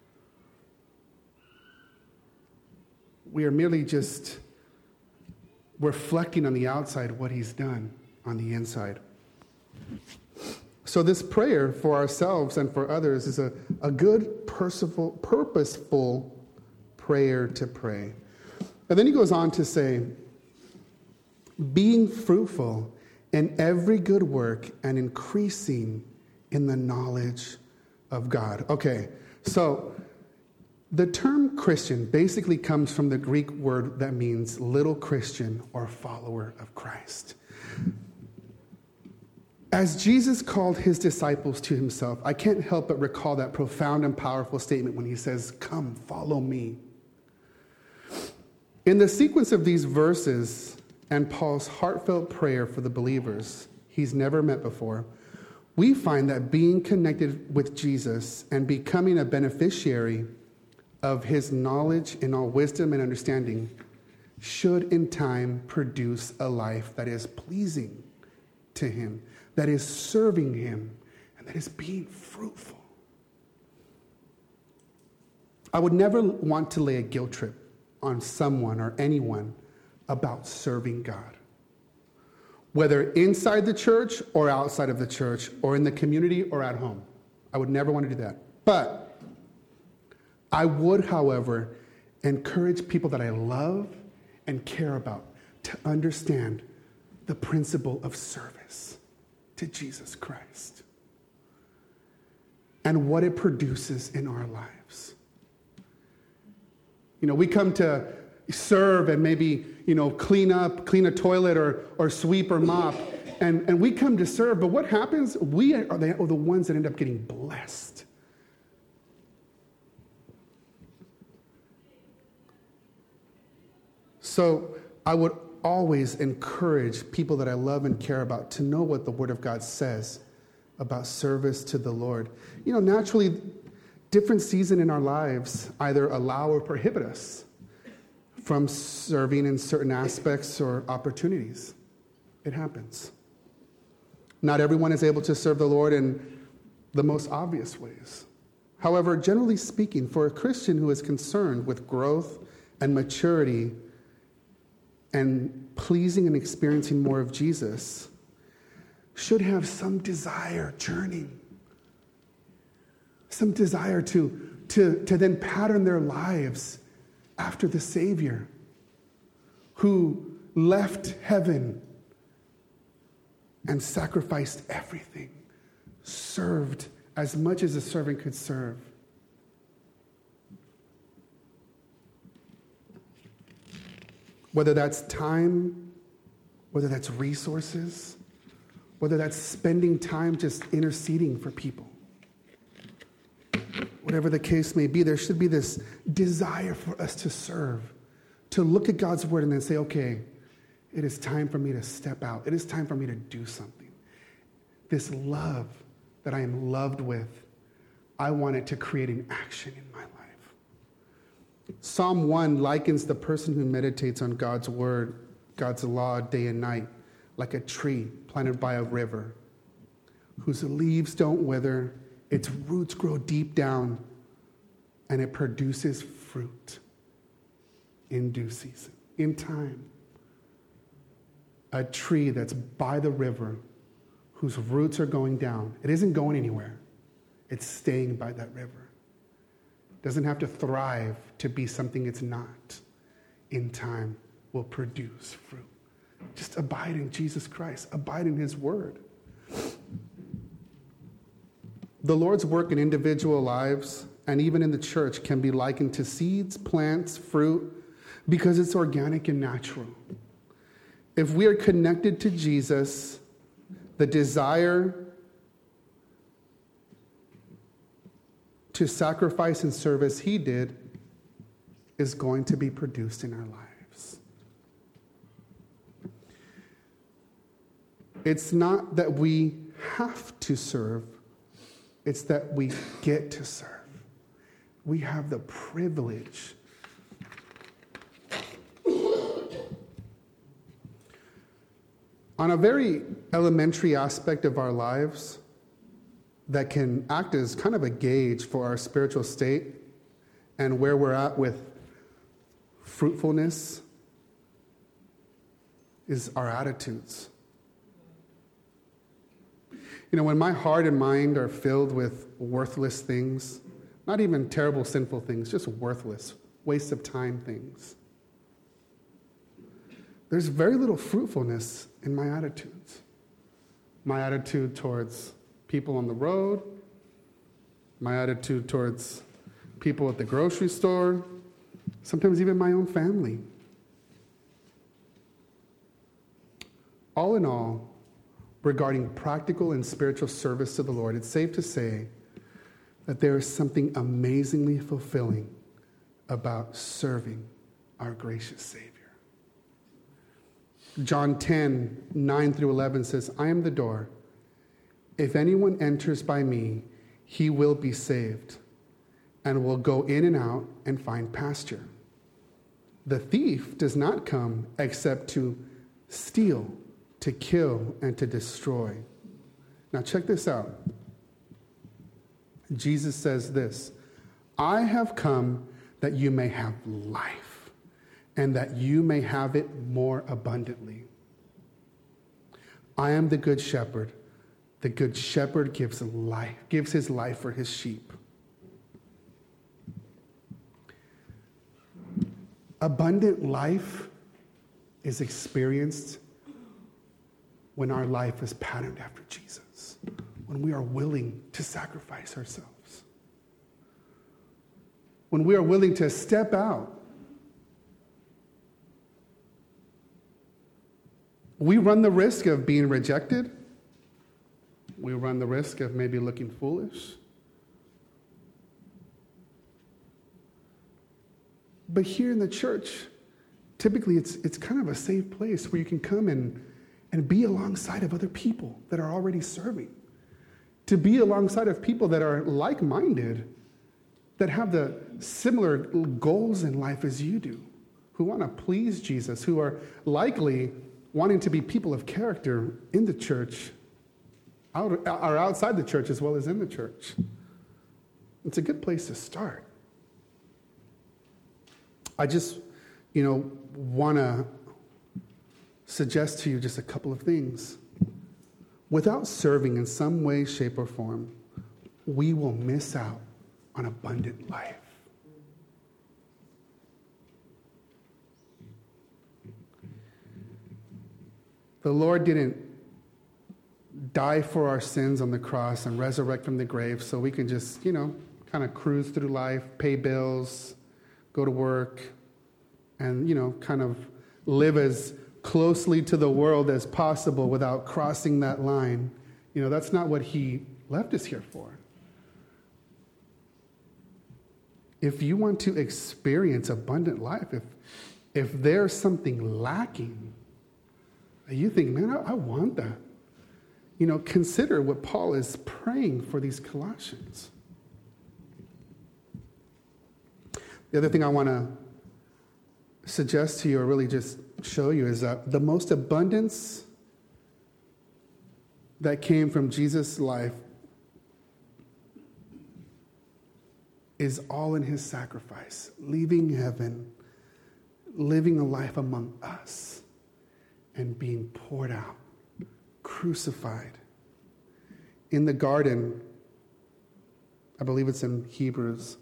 We are merely just reflecting on the outside what he's done on the inside. So this prayer for ourselves and for others is a, a good, purposeful, purposeful prayer to pray. And then he goes on to say, being fruitful in every good work and increasing in the knowledge of God. Okay, so the term Christian basically comes from the Greek word that means little Christian or follower of Christ. As Jesus called his disciples to himself, I can't help but recall that profound and powerful statement when he says, "Come, follow me." In the sequence of these verses and Paul's heartfelt prayer for the believers he's never met before, we find that being connected with Jesus and becoming a beneficiary of his knowledge in all wisdom and understanding should in time produce a life that is pleasing to him, that is serving him, and that is being fruitful. I would never want to lay a guilt trip on someone or anyone about serving God, whether inside the church or outside of the church or in the community or at home. I would never want to do that. But I would, however, encourage people that I love and care about to understand the principle of service to Jesus Christ and what it produces in our lives. You know, we come to serve and maybe, you know, clean up, clean a toilet or, or sweep or mop, and, and we come to serve, but what happens? We are the, are the ones that end up getting blessed. So I would always encourage people that I love and care about to know what the Word of God says about service to the Lord. You know, naturally, different seasons in our lives either allow or prohibit us from serving in certain aspects or opportunities. It happens. Not everyone is able to serve the Lord in the most obvious ways. However, generally speaking, for a Christian who is concerned with growth and maturity and pleasing and experiencing more of Jesus, should have some desire, journeying, some desire to, to, to then pattern their lives after the Savior who left heaven and sacrificed everything, served as much as a servant could serve. Whether that's time, whether that's resources, whether that's spending time just interceding for people. Whatever the case may be, there should be this desire for us to serve, to look at God's word and then say, okay, it is time for me to step out. It is time for me to do something. This love that I am loved with, I want it to create an action in my life. Psalm one likens the person who meditates on God's word, God's law day and night, like a tree planted by a river, whose leaves don't wither, its roots grow deep down, and it produces fruit in due season, in time. A tree that's by the river whose roots are going down. It isn't going anywhere. It's staying by that river. It doesn't have to thrive to be something it's not. In time, will produce fruit. Just abide in Jesus Christ. Abide in his word. The Lord's work in individual lives and even in the church can be likened to seeds, plants, fruit, because it's organic and natural. If we are connected to Jesus, the desire to sacrifice and serve as he did is going to be produced in our lives. It's not that we have to serve, it's that we get to serve. We have the privilege. On a very elementary aspect of our lives that can act as kind of a gauge for our spiritual state and where we're at with fruitfulness is our attitudes. You know, when my heart and mind are filled with worthless things, not even terrible sinful things, just worthless, waste of time things, there's very little fruitfulness in my attitudes. My attitude towards people on the road, my attitude towards people at the grocery store, sometimes even my own family. All in all, regarding practical and spiritual service to the Lord, it's safe to say that there is something amazingly fulfilling about serving our gracious Savior. John ten, nine through eleven says, I am the door. If anyone enters by me, he will be saved and will go in and out and find pasture. The thief does not come except to steal, to kill, and to destroy. Now check this out. Jesus says this, I have come that you may have life and that you may have it more abundantly. I am the good shepherd. The good shepherd gives life, gives his life for his sheep. Abundant life is experienced when our life is patterned after Jesus, when we are willing to sacrifice ourselves, when we are willing to step out. We run the risk of being rejected. We run the risk of maybe looking foolish. But here in the church, typically it's it's kind of a safe place where you can come and, and be alongside of other people that are already serving. To be alongside of people that are like-minded, that have the similar goals in life as you do, who want to please Jesus, who are likely wanting to be people of character in the church, out, or outside the church as well as in the church. It's a good place to start. I just, you know, want to suggest to you just a couple of things. Without serving in some way, shape, or form, we will miss out on abundant life. The Lord didn't die for our sins on the cross and resurrect from the grave so we can just, you know, kind of cruise through life, pay bills, go to work, and, you know, kind of live as closely to the world as possible without crossing that line. You know, that's not what he left us here for. If you want to experience abundant life, if if there's something lacking, you think, man, I, I want that. You know, consider what Paul is praying for these Colossians. The other thing I want to suggest to you, or really just show you, is that the most abundance that came from Jesus' life is all in his sacrifice, leaving heaven, living a life among us, and being poured out, crucified, in the garden, I believe it's in Hebrews,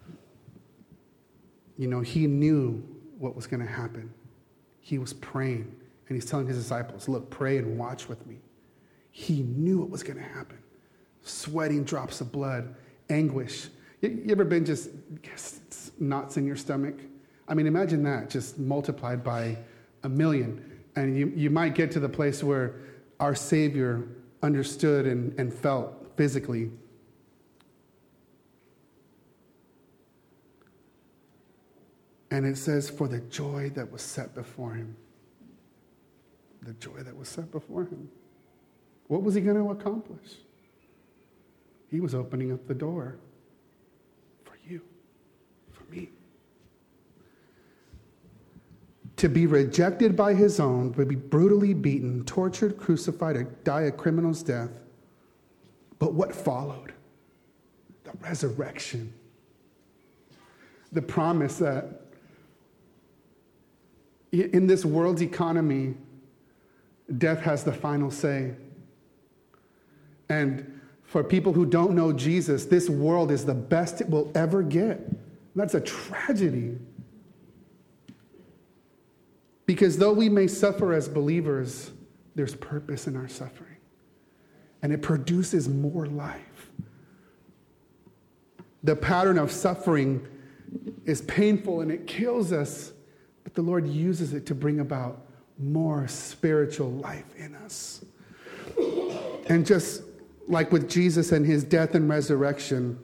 you know, he knew what was going to happen. He was praying, and he's telling his disciples, look, pray and watch with me. He knew what was going to happen. Sweating drops of blood, anguish. You, you ever been just knots in your stomach? I mean, imagine that just multiplied by a million. And you, you might get to the place where our Savior understood and, and felt physically. And it says, for the joy that was set before him. The joy that was set before him. What was he going to accomplish? He was opening up the door for you, for me. To be rejected by his own, to be brutally beaten, tortured, crucified, or die a criminal's death. But what followed? The resurrection. The promise that in this world's economy, death has the final say. And for people who don't know Jesus, this world is the best it will ever get. That's a tragedy. Because though we may suffer as believers, there's purpose in our suffering. And it produces more life. The pattern of suffering is painful and it kills us, but the Lord uses it to bring about more spiritual life in us. And just like with Jesus and his death and resurrection,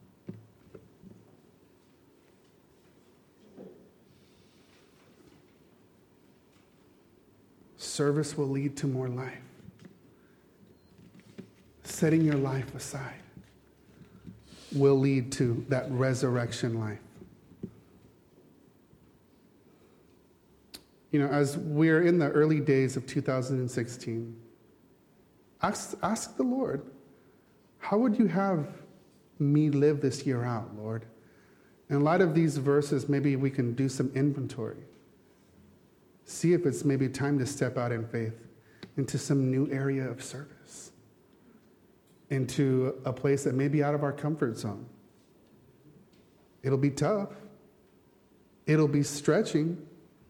service will lead to more life. Setting your life aside will lead to that resurrection life. You know, as we're in the early days of two thousand sixteen, ask, ask the Lord, how would you have me live this year out, Lord? In light of these verses, maybe we can do some inventory. See if it's maybe time to step out in faith into some new area of service, into a place that may be out of our comfort zone. It'll be tough. It'll be stretching.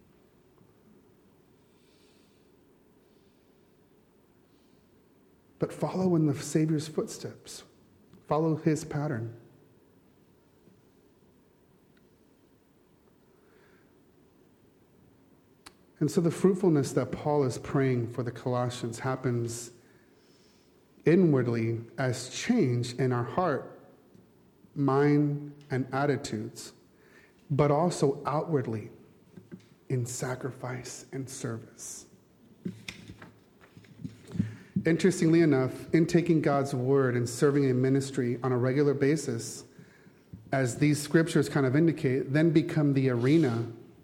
But follow in the Savior's footsteps. Follow his pattern. And so the fruitfulness that Paul is praying for the Colossians happens inwardly as change in our heart, mind, and attitudes, but also outwardly in sacrifice and service. Interestingly enough, in taking God's word and serving a ministry on a regular basis, as these scriptures kind of indicate, then become the arena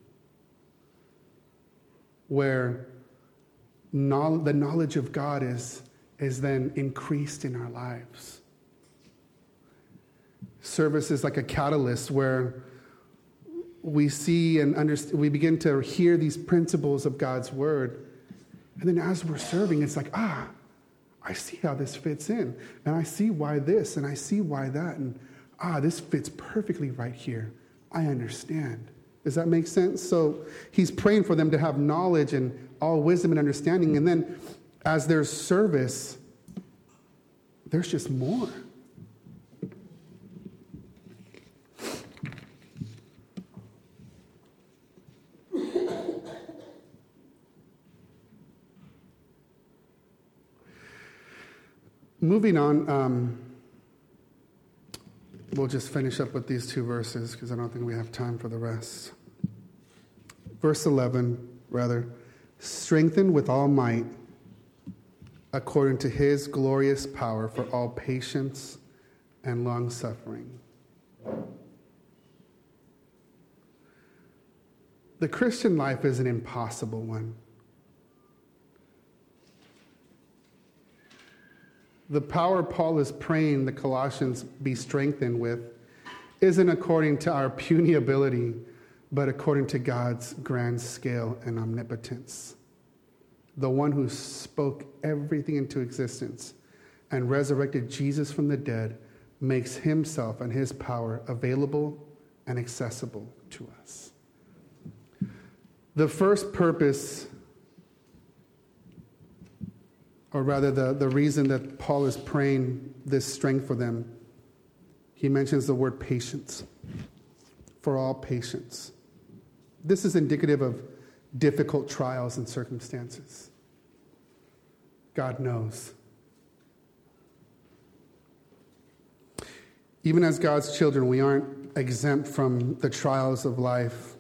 where no, the knowledge of God is, is then increased in our lives. Service is like a catalyst where we see and understand, we begin to hear these principles of God's word. And then as we're serving, it's like, ah, I see how this fits in. And I see why this, and I see why that. And ah, this fits perfectly right here. I understand. Does that make sense? So he's praying for them to have knowledge and all wisdom and understanding. And then as there's service, there's just more. Moving on, um, we'll just finish up with these two verses because I don't think we have time for the rest. Verse eleven, rather, strengthened with all might according to his glorious power for all patience and long-suffering. The Christian life is an impossible one. The power Paul is praying the Colossians be strengthened with isn't according to our puny ability, but according to God's grand scale and omnipotence. The one who spoke everything into existence and resurrected Jesus from the dead makes himself and his power available and accessible to us. The first purpose, or rather the, the reason that Paul is praying this strength for them, he mentions the word patience. For all patience. This is indicative of difficult trials and circumstances. God knows. Even as God's children, we aren't exempt from the trials of life.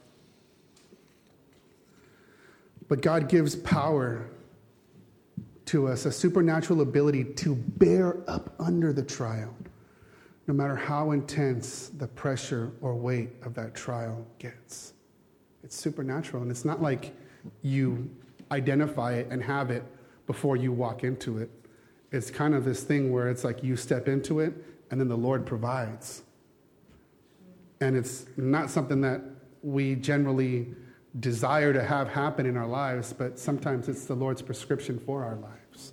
But God gives power to us, a supernatural ability to bear up under the trial, no matter how intense the pressure or weight of that trial gets. It's supernatural, and it's not like you identify it and have it before you walk into it. It's kind of this thing where it's like you step into it, and then the Lord provides. And it's not something that we generally desire to have happen in our lives, but sometimes it's the Lord's prescription for our lives.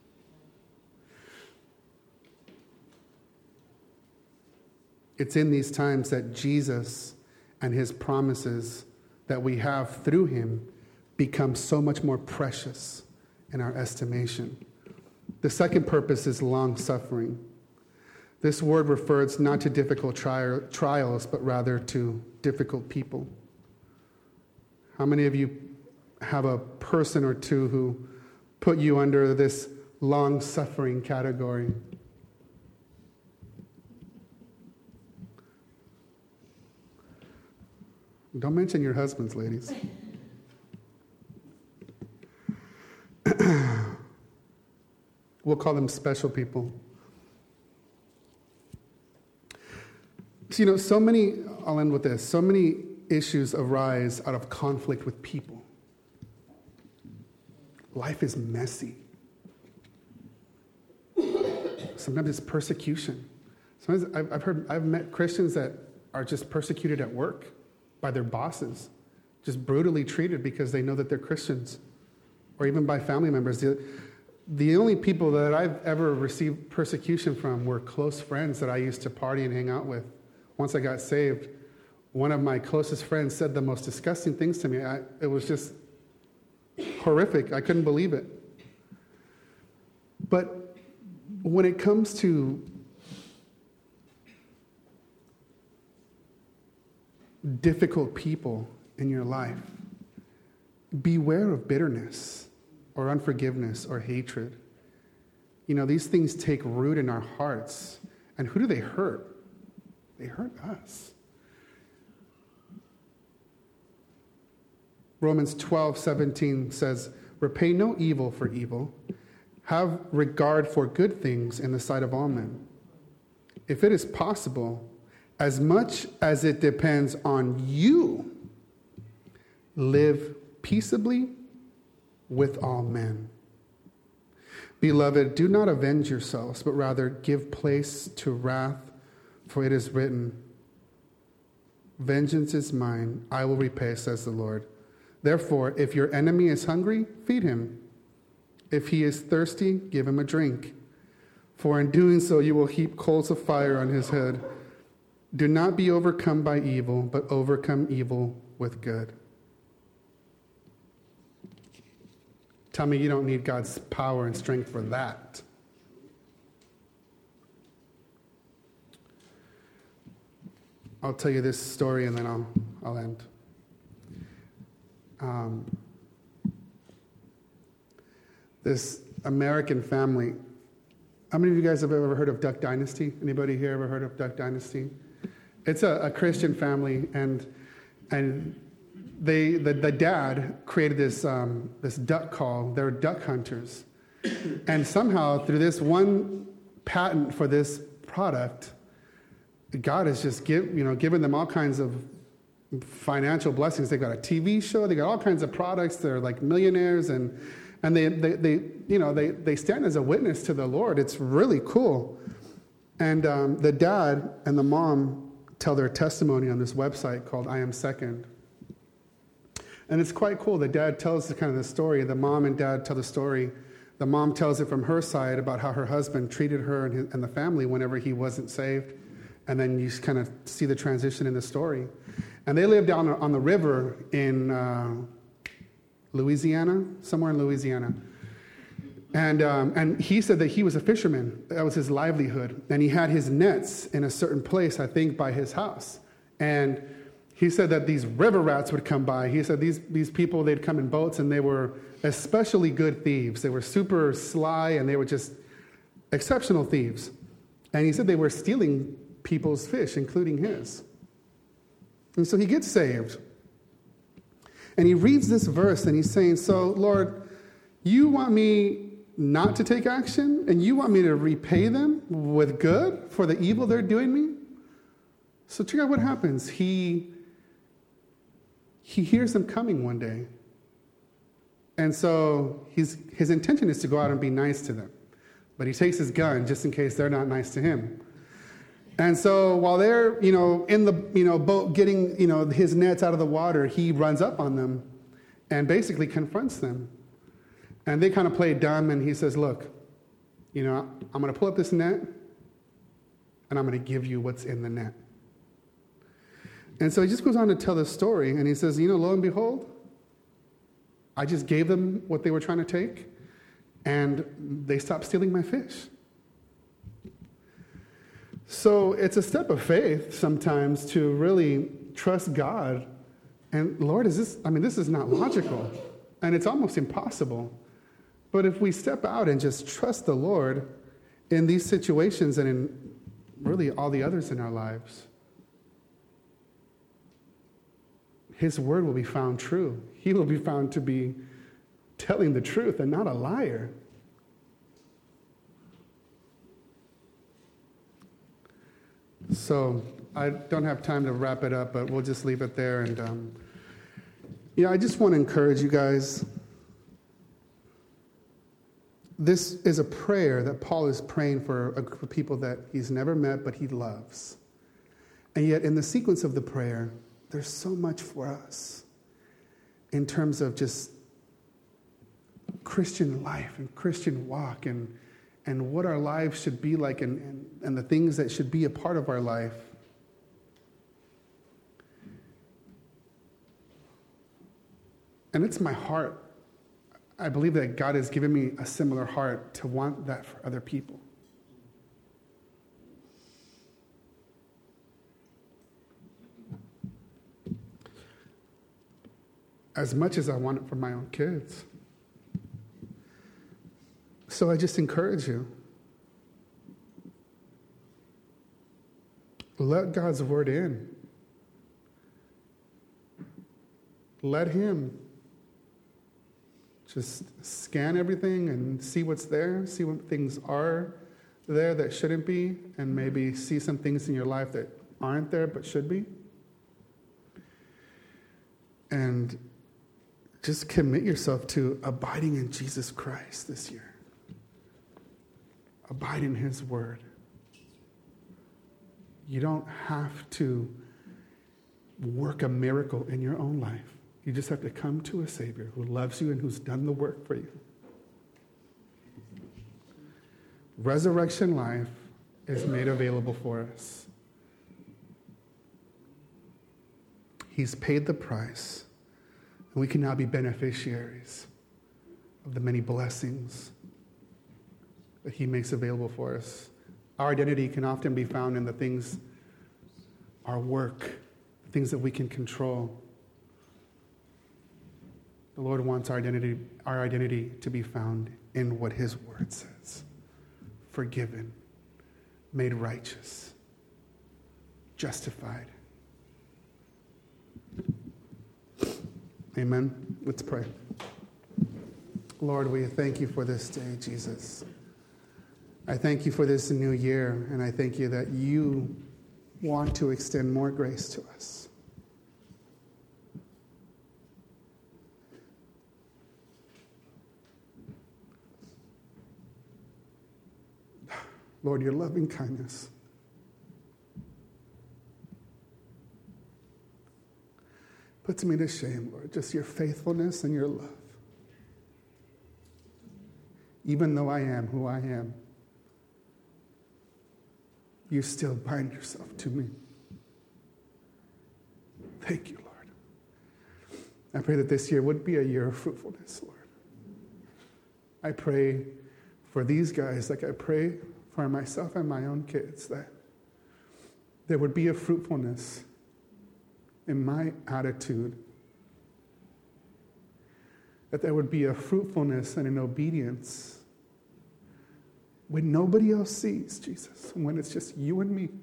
It's in these times that Jesus and his promises that we have through him become so much more precious in our estimation. The second purpose is long-suffering. This word refers not to difficult tri- trials, but rather to difficult people. How many of you have a person or two who put you under this long-suffering category? Don't mention your husbands, ladies. We'll call them special people. So, you know, so many, I'll end with this, so many issues arise out of conflict with people. Life is messy. Sometimes it's persecution. Sometimes I've, I've heard, I've met Christians that are just persecuted at work by their bosses, just brutally treated because they know that they're Christians, or even by family members. The, the only people that I've ever received persecution from were close friends that I used to party and hang out with. Once I got saved, one of my closest friends said the most disgusting things to me. I, it was just horrific. I couldn't believe it. But when it comes to difficult people in your life, beware of bitterness or unforgiveness or hatred. You know, these things take root in our hearts. And who do they hurt? They hurt us. Romans twelve seventeen says, repay no evil for evil. Have regard for good things in the sight of all men. If it is possible, as much as it depends on you, live peaceably with all men. Beloved, do not avenge yourselves, but rather give place to wrath, for it is written, vengeance is mine, I will repay, says the Lord. Therefore, if your enemy is hungry, feed him. If he is thirsty, give him a drink. For in doing so, you will heap coals of fire on his head. Do not be overcome by evil, but overcome evil with good. Tell me you don't need God's power and strength for that. I'll tell you this story and then I'll, I'll end. Um, this American family. How many of you guys have ever heard of Duck Dynasty? Anybody here ever heard of Duck Dynasty? It's a, a Christian family, and and they the, the dad created this um, this duck call. They're duck hunters, and somehow through this one patent for this product, God has just give you know given them all kinds of financial blessings. They got a T V show. They got all kinds of products. They're like millionaires, and and they they, they you know they they stand as a witness to the Lord. It's really cool. And um, the dad and the mom tell their testimony on this website called I Am Second. And it's quite cool. The dad tells the kind of the story. The mom and dad tell the story The mom tells it from her side about how her husband treated her and, his, and the family whenever he wasn't saved. And then you kind of see the transition in the story. And they lived down on the river in uh, Louisiana, somewhere in Louisiana. And, um, and he said that he was a fisherman. That was his livelihood. And he had his nets in a certain place, I think, by his house. And he said that these river rats would come by. He said these, these people, they'd come in boats, and they were especially good thieves. They were super sly, and they were just exceptional thieves. And he said they were stealing people's fish, including his. And so he gets saved. And he reads this verse, and he's saying, so, Lord, you want me not to take action, and you want me to repay them with good for the evil they're doing me? So check out what happens. He, he hears them coming one day. And so he's, his intention is to go out and be nice to them. But he takes his gun just in case they're not nice to him. And so while they're, you know, in the, you know, boat getting, you know, his nets out of the water, he runs up on them and basically confronts them. And they kind of play dumb, and he says, look, you know, I'm going to pull up this net, and I'm going to give you what's in the net. And so he just goes on to tell the story, and he says, you know, lo and behold, I just gave them what they were trying to take, and they stopped stealing my fish. So it's a step of faith sometimes to really trust God. And Lord, is this, I mean, this is not logical, and it's almost impossible. But if we step out and just trust the Lord in these situations and in really all the others in our lives, His word will be found true. He will be found to be telling the truth and not a liar. So I don't have time to wrap it up, but we'll just leave it there. And um, yeah, I just want to encourage you guys. This is a prayer that Paul is praying for a group of people that he's never met, but he loves. And yet in the sequence of the prayer, there's so much for us in terms of just Christian life and Christian walk and, and what our lives should be like and, and, and the things that should be a part of our life. And it's my heart. I believe that God has given me a similar heart to want that for other people. As much as I want it for my own kids. So I just encourage you. Let God's word in. Let Him just scan everything and see what's there, see what things are there that shouldn't be, and maybe see some things in your life that aren't there but should be. And just commit yourself to abiding in Jesus Christ this year. Abide in His word. You don't have to work a miracle in your own life. You just have to come to a Savior who loves you and who's done the work for you. Resurrection life is made available for us. He's paid the price, and we can now be beneficiaries of the many blessings that He makes available for us. Our identity can often be found in the things, our work, the things that we can control. The Lord wants our identity, our identity to be found in what His word says. Forgiven, made righteous, justified. Amen. Let's pray. Lord, we thank You for this day, Jesus. I thank You for this new year, and I thank You that You want to extend more grace to us. Lord, Your loving kindness. Puts me to shame, Lord, just Your faithfulness and Your love. even though I am who I am, you still bind yourself to me. Thank you, Lord. I pray that this year would be a year of fruitfulness, Lord. I pray for these guys like I pray for myself and my own kids, that there would be a fruitfulness in my attitude, that there would be a fruitfulness and an obedience when nobody else sees, Jesus, when it's just you and me.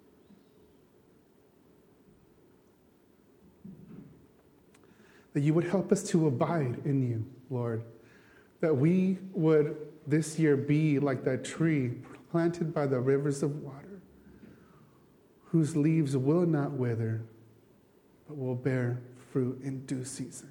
That you would help us to abide in you, Lord. That we would this year be like that tree planted by the rivers of water, whose leaves will not wither, but will bear fruit in due season.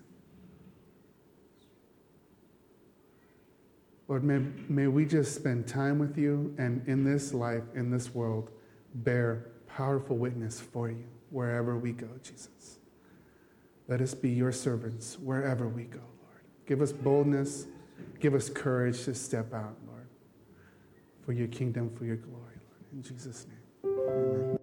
Lord, may, may we just spend time with you and in this life, in this world, bear powerful witness for you wherever we go, Jesus. Let us be your servants wherever we go, Lord. Give us boldness. Give us courage to step out, Lord, for your kingdom, for your glory, Lord. In Jesus' name, amen.